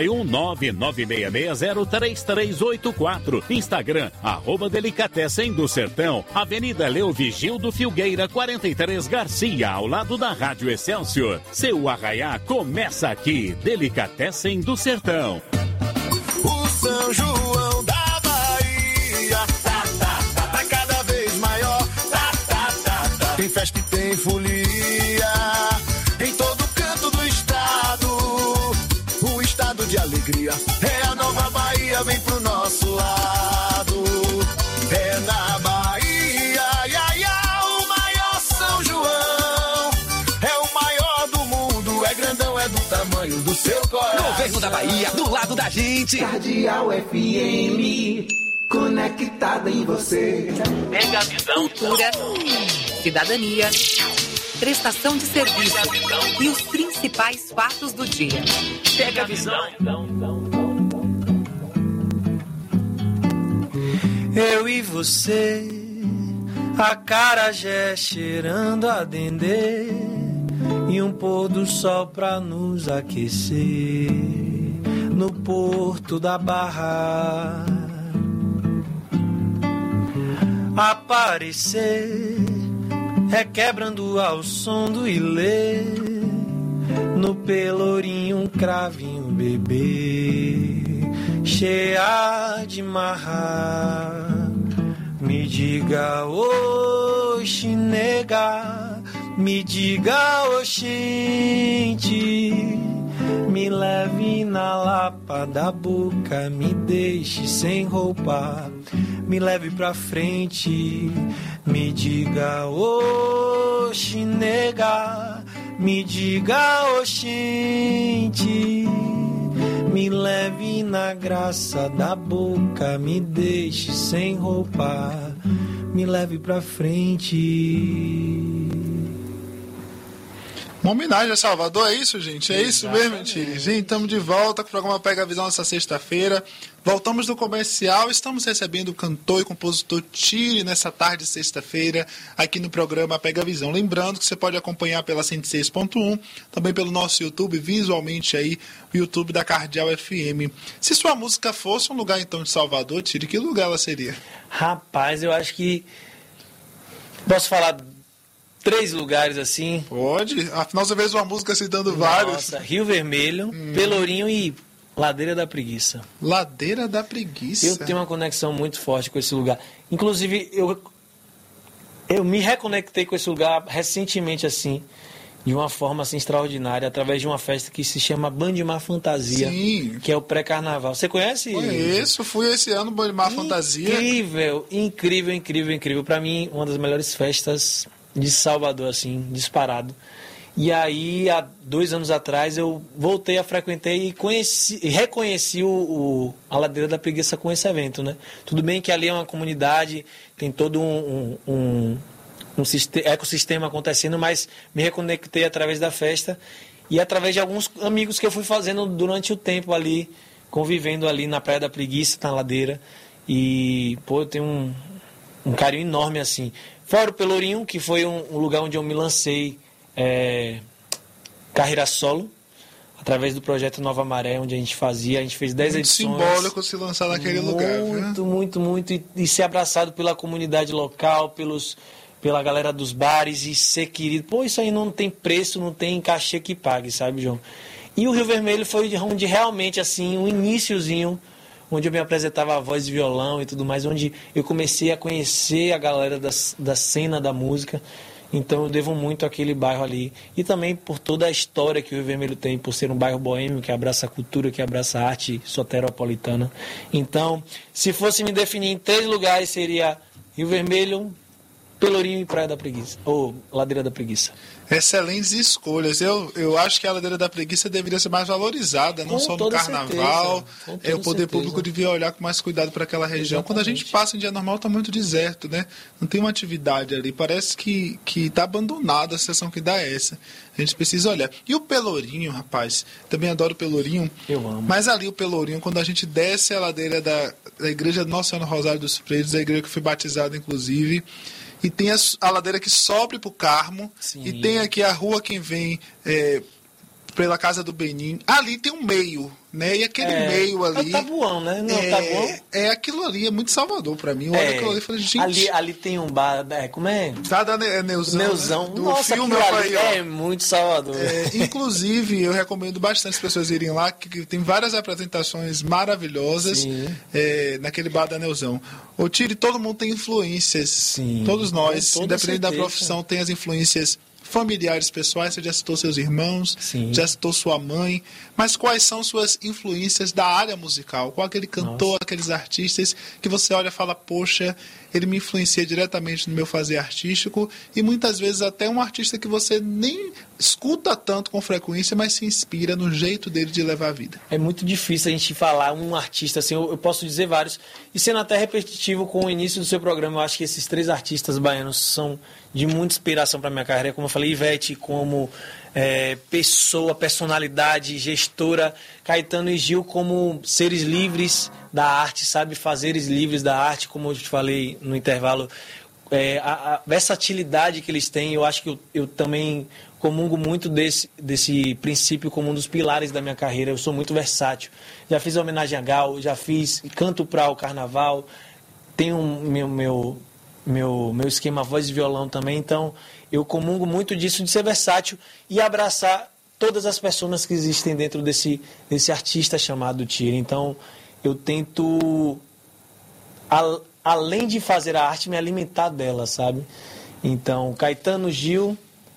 71996603384. Instagram, @Delicatessen do Sertão. Avenida Leo Vigildo Filgueira, 43 Garcia, ao lado da Rádio Excelsior. Seu arraiá começa aqui. Delicatessen do Sertão. O São João da Bahia tá cada vez maior. Tem festa e tem folia em todo canto do estado. Um estado de alegria. É a nova Bahia, vem pro nosso lado. É na Bahia, o maior São João. É o maior do mundo, é grandão, é do tamanho do seu coração. Governo da Bahia, do lado da gente. Cardeal FM, conectada em você. Pega a visão. Cultura, cidadania, prestação de serviço e os principais fatos do dia. Pega a visão. Eu e você, acarajé cheirando a dendê e um pôr do sol pra nos aquecer no porto da Barra. Aparecer requebrando ao som do ilê, no pelourinho um cravinho bebê cheia de marra. Me diga oxi, nega, me diga oxente, me leve na lapa da boca, me deixe sem roupa, me leve pra frente. Me diga oxi, nega, me diga oxente, me leve na graça da boca, me deixe sem roupa, me leve pra frente. Uma homenagem a Salvador, é isso, gente? É isso mesmo, Tiri? Gente, estamos de volta com o programa Pega a Visão nessa sexta-feira. Voltamos do comercial, estamos recebendo o cantor e compositor Tiri nessa tarde de sexta-feira aqui no programa Pega a Visão. Lembrando que você pode acompanhar pela 106.1, também pelo nosso YouTube, visualmente aí, o YouTube da Cardeal FM. Se sua música fosse um lugar então de Salvador, Tiri, que lugar ela seria? Rapaz, eu acho que posso falar 3 lugares assim. Pode, afinal você fez uma música citando vários. Nossa, Rio Vermelho, Pelourinho e Ladeira da Preguiça. Ladeira da Preguiça. Eu tenho uma conexão muito forte com esse lugar. Inclusive, eu me reconectei com esse lugar recentemente, assim, de uma forma assim, extraordinária, através de uma festa que se chama Bandimar Fantasia. Sim. Que é o pré-carnaval. Você conhece? Conheço, fui esse ano no Bandimar Fantasia. Incrível. Pra mim, uma das melhores festas de Salvador, assim, disparado. E aí, há 2 anos atrás, eu voltei a frequentar e reconheci a Ladeira da Preguiça com esse evento, né? Tudo bem que ali é uma comunidade, tem todo um ecossistema acontecendo, mas me reconectei através da festa e através de alguns amigos que eu fui fazendo durante o tempo ali, convivendo ali na Praia da Preguiça, na Ladeira. E, pô, eu tenho um carinho enorme, assim. Fora o Pelourinho, que foi um lugar onde eu me lancei carreira solo, através do projeto Nova Maré, onde a gente fez 10 edições. Simbólico se lançar naquele lugar, viu? Muito. E ser abraçado pela comunidade local, pela galera dos bares e ser querido. Pô, isso aí não tem preço, não tem cachê que pague, sabe, João? E o Rio Vermelho foi onde realmente, assim, um iniciozinho, onde eu me apresentava a voz de violão e tudo mais, onde eu comecei a conhecer a galera da cena da música. Então eu devo muito àquele bairro ali. E também por toda a história que o Rio Vermelho tem, por ser um bairro boêmio, que abraça a cultura, que abraça a arte soteropolitana. Então, se fosse me definir em 3 lugares, seria Rio Vermelho, Pelourinho e Praia da Preguiça, ou Ladeira da Preguiça. Excelentes escolhas. Eu acho que a Ladeira da Preguiça deveria ser mais valorizada, não só no carnaval. O poder público devia olhar com mais cuidado para aquela região. Exatamente. Quando a gente passa em dia normal, está muito deserto, né? Não tem uma atividade ali. Parece que está abandonada, a sensação que dá é essa. A gente precisa olhar. E o Pelourinho, rapaz, também adoro o Pelourinho. Eu amo. Mas ali o Pelourinho, quando a gente desce a ladeira da igreja do Nossa Senhora Rosário dos Freios, a igreja que fui batizado, inclusive, e tem a ladeira que sobe pro Carmo. Sim. E tem aqui a rua quem vem pela Casa do Benim. Ali tem um meio, né? E aquele meio ali... É o Tabuão, né? Não, Tabuão? Aquilo ali é muito Salvador pra mim. Olha aquilo ali e falei, gente... Ali tem um bar... como é? Tá da Neuzão. Né? Do Nossa, filme ali é muito Salvador. Inclusive, eu recomendo bastante as pessoas irem lá, que tem várias apresentações maravilhosas naquele bar da Neuzão. Ô, Tiri, todo mundo tem influências. Sim. Todos nós, independente da profissão, tem as influências familiares, pessoais. Você já citou seus irmãos, já citou sua mãe, mas quais são suas influências da área musical? Qual aquele cantor, aqueles artistas que você olha e fala, poxa, ele me influencia diretamente no meu fazer artístico, e muitas vezes até um artista que você nem escuta tanto com frequência, mas se inspira no jeito dele de levar a vida. É muito difícil a gente falar um artista, assim, eu posso dizer vários, e sendo até repetitivo com o início do seu programa, eu acho que esses 3 artistas baianos são de muita inspiração para minha carreira, como eu falei, Ivete como pessoa, personalidade, gestora, Caetano e Gil como seres livres da arte, sabe, fazeres livres da arte, como eu te falei no intervalo, a versatilidade que eles têm. Eu acho que eu também comungo muito desse princípio como um dos pilares da minha carreira. Eu sou muito versátil, já fiz homenagem a Gal, já canto para o carnaval, tenho meu esquema voz e violão também, então eu comungo muito disso, de ser versátil e abraçar todas as pessoas que existem dentro desse artista chamado Tiri. Então eu tento, além de fazer a arte, me alimentar dela, sabe? Então Caetano, Gil,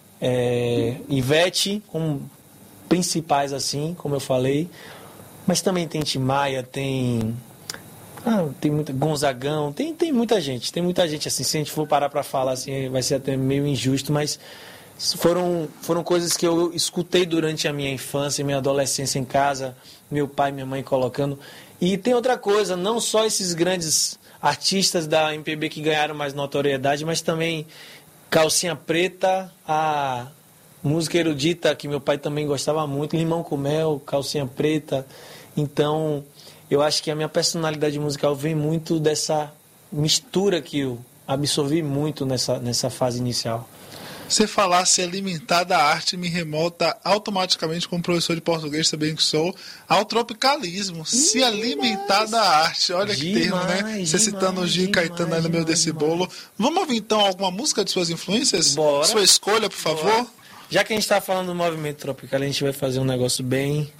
Ivete como principais, assim, como eu falei, mas também tem Tim Maia, tem Gonzagão, tem muita gente assim. Se a gente for parar para falar assim, vai ser até meio injusto, mas foram coisas que eu escutei durante a minha infância e minha adolescência em casa, meu pai e minha mãe colocando. E tem outra coisa, não só esses grandes artistas da MPB que ganharam mais notoriedade, mas também Calcinha Preta, a música erudita, que meu pai também gostava muito, Limão com Mel, Calcinha Preta. Então, eu acho que a minha personalidade musical vem muito dessa mistura que eu absorvi muito nessa fase inicial. Você falar se alimentar da arte me remota automaticamente, como professor de português também que sou, ao tropicalismo. Se alimentar da arte. Olha que termo, né? Você citando o Gil Caetano aí no meio desse bolo. Vamos ouvir então alguma música de suas influências? Bora. Sua escolha, por favor. Bora. Já que a gente está falando do movimento tropical, a gente vai fazer um negócio bem...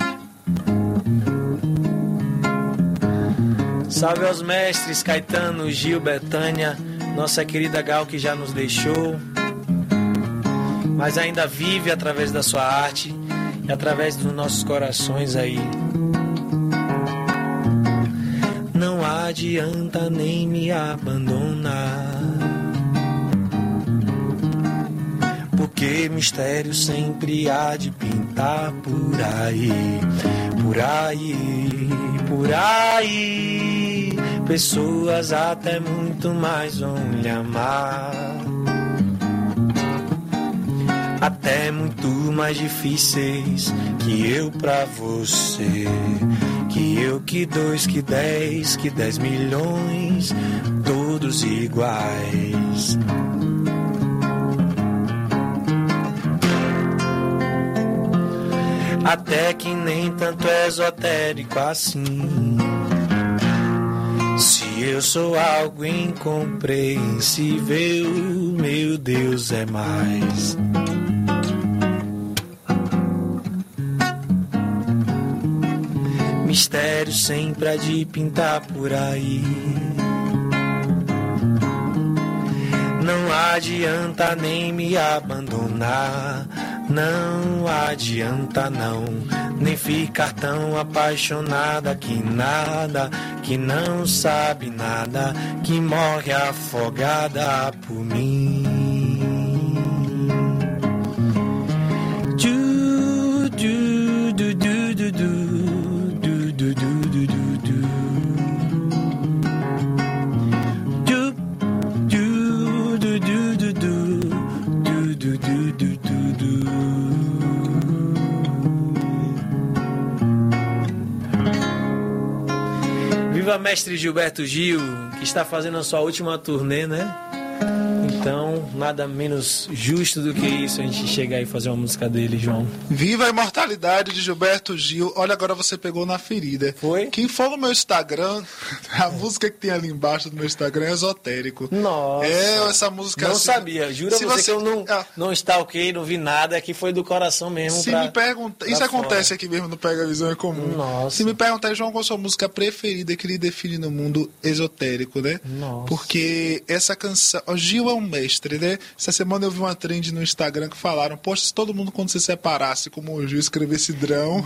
Salve aos mestres Caetano, Gil, Betânia, nossa querida Gal que já nos deixou, mas ainda vive através da sua arte e através dos nossos corações aí. Não adianta nem me abandonar, porque mistério sempre há de pintar por aí, por aí, por aí. Pessoas até muito mais vão lhe amar, até muito mais difíceis que eu pra você, que eu, que dois, que 10 milhões, todos iguais. Até que nem tanto esotérico assim. Se eu sou algo incompreensível, meu Deus, é mais. Mistério sempre há de pintar por aí. Não adianta nem me abandonar, não adianta não, nem ficar tão apaixonada que nada, que não sabe nada, que morre afogada por mim. Du, du, du, du, du, du. Viva mestre Gilberto Gil, que está fazendo a sua última turnê, né? Então, nada menos justo do que isso, a gente chegar e fazer uma música dele, João. Viva a imortalidade de Gilberto Gil. Olha, agora você pegou na ferida. Foi? Quem for no meu Instagram, a música que tem ali embaixo do meu Instagram é Esotérico. Nossa. É, essa música... Não assim, sabia. Jura você que eu não stalkei, não vi nada, que foi do coração mesmo. Se me perguntar... Isso acontece aqui mesmo no Pega a Visão, é comum. Nossa. Se me perguntar, João, qual a sua música preferida que lhe define no mundo esotérico, né? Nossa. Porque essa canção... O Gil é um mestre, né? Essa semana eu vi uma trend no Instagram que falaram, poxa, se todo mundo quando se separasse como o Gil escrevesse drão,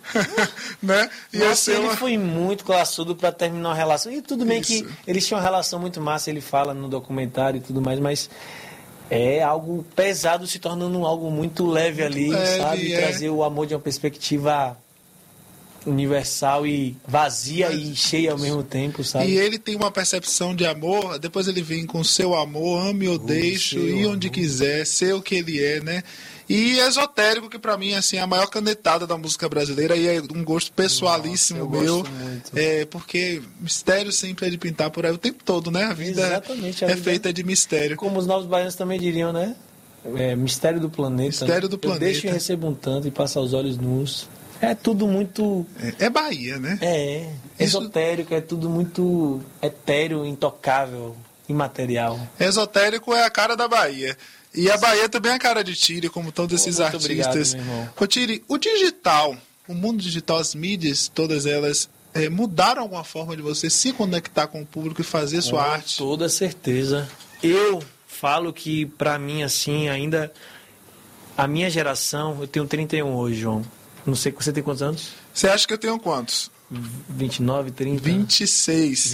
né? Nossa, ele foi muito classudo pra terminar uma relação. E tudo bem que eles tinham uma relação muito massa, ele fala no documentário e tudo mais, mas é algo pesado se tornando algo muito leve ali, sabe? Trazer o amor de uma perspectiva universal e vazia e cheia ao mesmo tempo, sabe? E ele tem uma percepção de amor, depois ele vem com seu amor, ame ou deixo, ir onde quiser, ser o que ele é, né? E esotérico, que pra mim assim, é a maior canetada da música brasileira e é um gosto pessoalíssimo meu. Porque mistério sempre é de pintar por aí o tempo todo, né? A vida é feita de mistério. Como os novos baianos também diriam, né? Mistério do planeta. Mistério do planeta. Deixa e receba um tanto e passa os olhos nus. É tudo muito... É Bahia, né? Esotérico, é tudo muito etéreo, intocável, imaterial. Esotérico é a cara da Bahia. E a Bahia também é a cara de Tire, como todos esses artistas. Obrigado, meu irmão. Ô, Tire, o digital, o mundo digital, as mídias, todas elas, mudaram alguma forma de você se conectar com o público e fazer sua arte? Com toda certeza. Eu falo que, pra mim, assim, ainda... A minha geração, eu tenho 31 hoje, João. Não sei, você tem quantos anos? Você acha que eu tenho quantos? 29, 30? 26.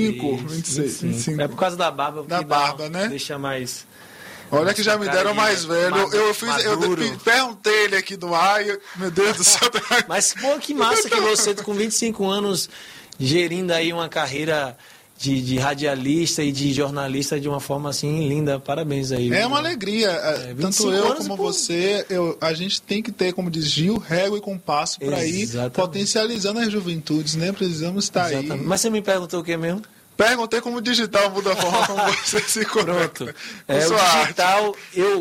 25. É por causa da barba. Da barba, né? Deixa mais... Olha que já me deram mais velho. Eu perguntei ele aqui do ar e, meu Deus do céu. Mas, pô, que massa que você, com 25 anos, gerindo aí uma carreira de radialista e de jornalista de uma forma assim linda. Parabéns aí. É uma alegria. Tanto eu como você, a gente tem que ter, como diz Gil, régua e compasso para ir potencializando as juventudes, né? Precisamos estar aí. Mas você me perguntou o que mesmo? Perguntei como o digital muda a forma como você se conecta. O digital,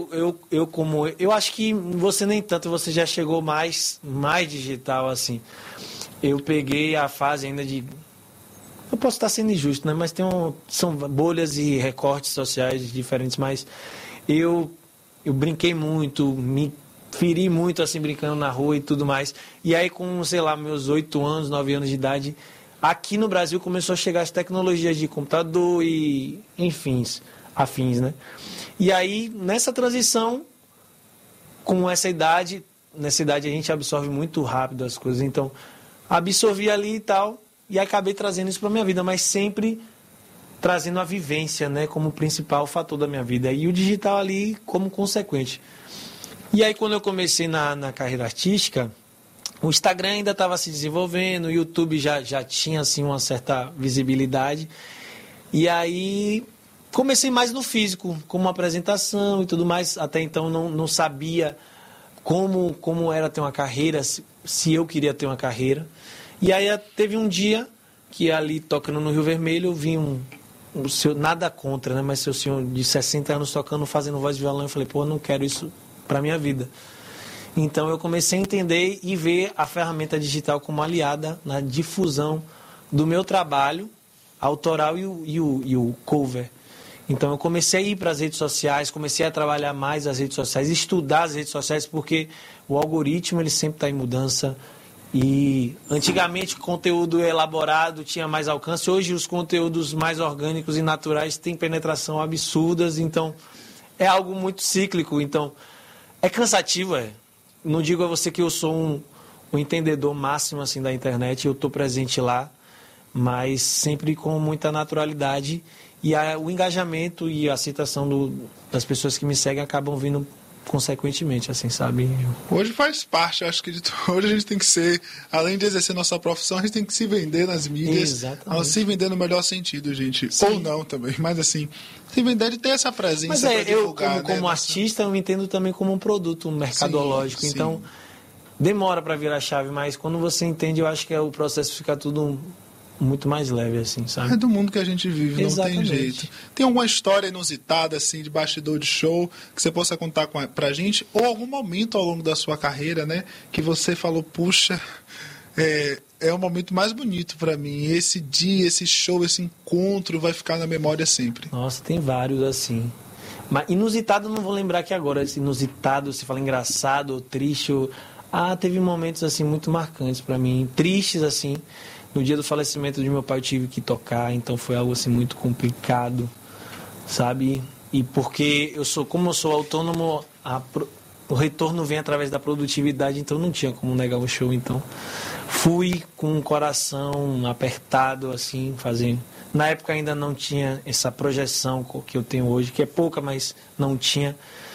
eu acho que você nem tanto, você já chegou mais digital assim. Eu peguei a fase ainda de... Eu posso estar sendo injusto, né? Mas são bolhas e recortes sociais diferentes, mas eu brinquei muito, me feri muito assim, brincando na rua e tudo mais. E aí com, sei lá, meus 8 anos, 9 anos de idade, aqui no Brasil começou a chegar as tecnologias de computador e afins, né? E aí, nessa transição, com nessa idade a gente absorve muito rápido as coisas, então absorvi ali e tal, e acabei trazendo isso para minha vida, mas sempre trazendo a vivência, né, como principal fator da minha vida, e o digital ali como consequente. E aí quando eu comecei na carreira artística, o Instagram ainda estava se desenvolvendo, o YouTube já tinha assim uma certa visibilidade, e aí comecei mais no físico, como apresentação e tudo mais. Até então não sabia como era ter uma carreira, se eu queria ter uma carreira. E aí teve um dia que ali tocando no Rio Vermelho, eu vi nada contra, né? Mas seu senhor de 60 anos tocando, fazendo voz de violão, eu falei, eu não quero isso para minha vida. Então eu comecei a entender e ver a ferramenta digital como aliada na difusão do meu trabalho autoral e o cover. Então eu comecei a ir para as redes sociais, comecei a trabalhar mais as redes sociais, estudar as redes sociais, porque o algoritmo ele sempre está em mudança. E antigamente o conteúdo elaborado tinha mais alcance, hoje os conteúdos mais orgânicos e naturais têm penetração absurdas, então é algo muito cíclico, então é cansativo, Não digo a você que eu sou um entendedor máximo assim da internet, eu estou presente lá, mas sempre com muita naturalidade, e o engajamento e a aceitação das pessoas que me seguem acabam vindo consequentemente, assim, sabe? Hoje faz parte, eu acho que hoje a gente tem que ser, além de exercer nossa profissão, a gente tem que se vender nas mídias. Exatamente. Se vender no melhor sentido, gente. Sim. Ou não também, mas assim, se vender de ter essa presença. Mas eu, como artista, eu me entendo também como um produto mercadológico, então demora para virar chave, mas quando você entende, eu acho que o processo fica tudo muito mais leve, assim, sabe? É do mundo que a gente vive, Exatamente. Não tem jeito. Tem alguma história inusitada, assim, de bastidor de show, que você possa contar pra gente? Ou algum momento ao longo da sua carreira, né, que você falou, puxa, é o momento mais bonito pra mim. Esse dia, esse show, esse encontro vai ficar na memória sempre. Nossa, tem vários, assim. Mas inusitado eu não vou lembrar aqui agora. Inusitado, se fala engraçado ou triste. Teve momentos, assim, muito marcantes pra mim. Tristes, assim. No dia do falecimento de meu pai eu tive que tocar, então foi algo assim muito complicado, sabe? E porque como eu sou autônomo, o retorno vem através da produtividade, então não tinha como negar o show. Então fui com o coração apertado, assim, fazendo. Na época ainda não tinha essa projeção que eu tenho hoje, que é pouca, mas não tinha.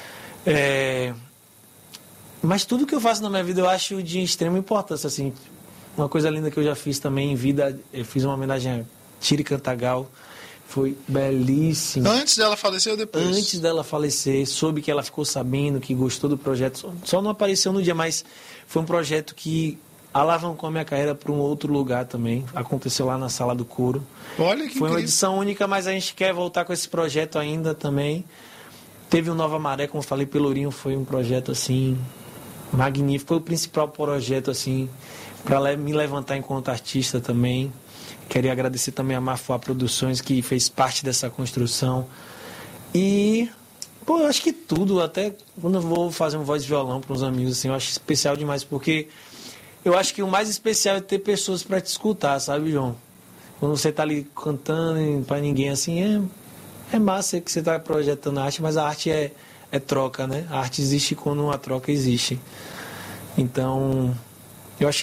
Mas tudo que eu faço na minha vida eu acho de extrema importância, assim. Uma coisa linda que eu já fiz também em vida, eu fiz uma homenagem a Tiri Cantagal, foi belíssimo. Antes dela falecer ou depois? Antes dela falecer, soube que ela ficou sabendo, que gostou do projeto, só não apareceu no dia, mas foi um projeto que alavancou a minha carreira para um outro lugar também, aconteceu lá na Sala do Coro. Olha que foi uma edição única, mas a gente quer voltar com esse projeto ainda também. Teve o Nova Maré, como eu falei, Pelourinho, foi um projeto assim, magnífico, foi o principal projeto assim, para me levantar enquanto artista também. Queria agradecer também a Mafuá Produções, que fez parte dessa construção. E, eu acho que tudo, até quando eu vou fazer um voz de violão para uns amigos, assim, eu acho especial demais, porque eu acho que o mais especial é ter pessoas para te escutar, sabe, João? Quando você está ali cantando para ninguém, assim, é massa que você está projetando a arte, mas a arte é troca, né? A arte existe quando a troca existe. Então,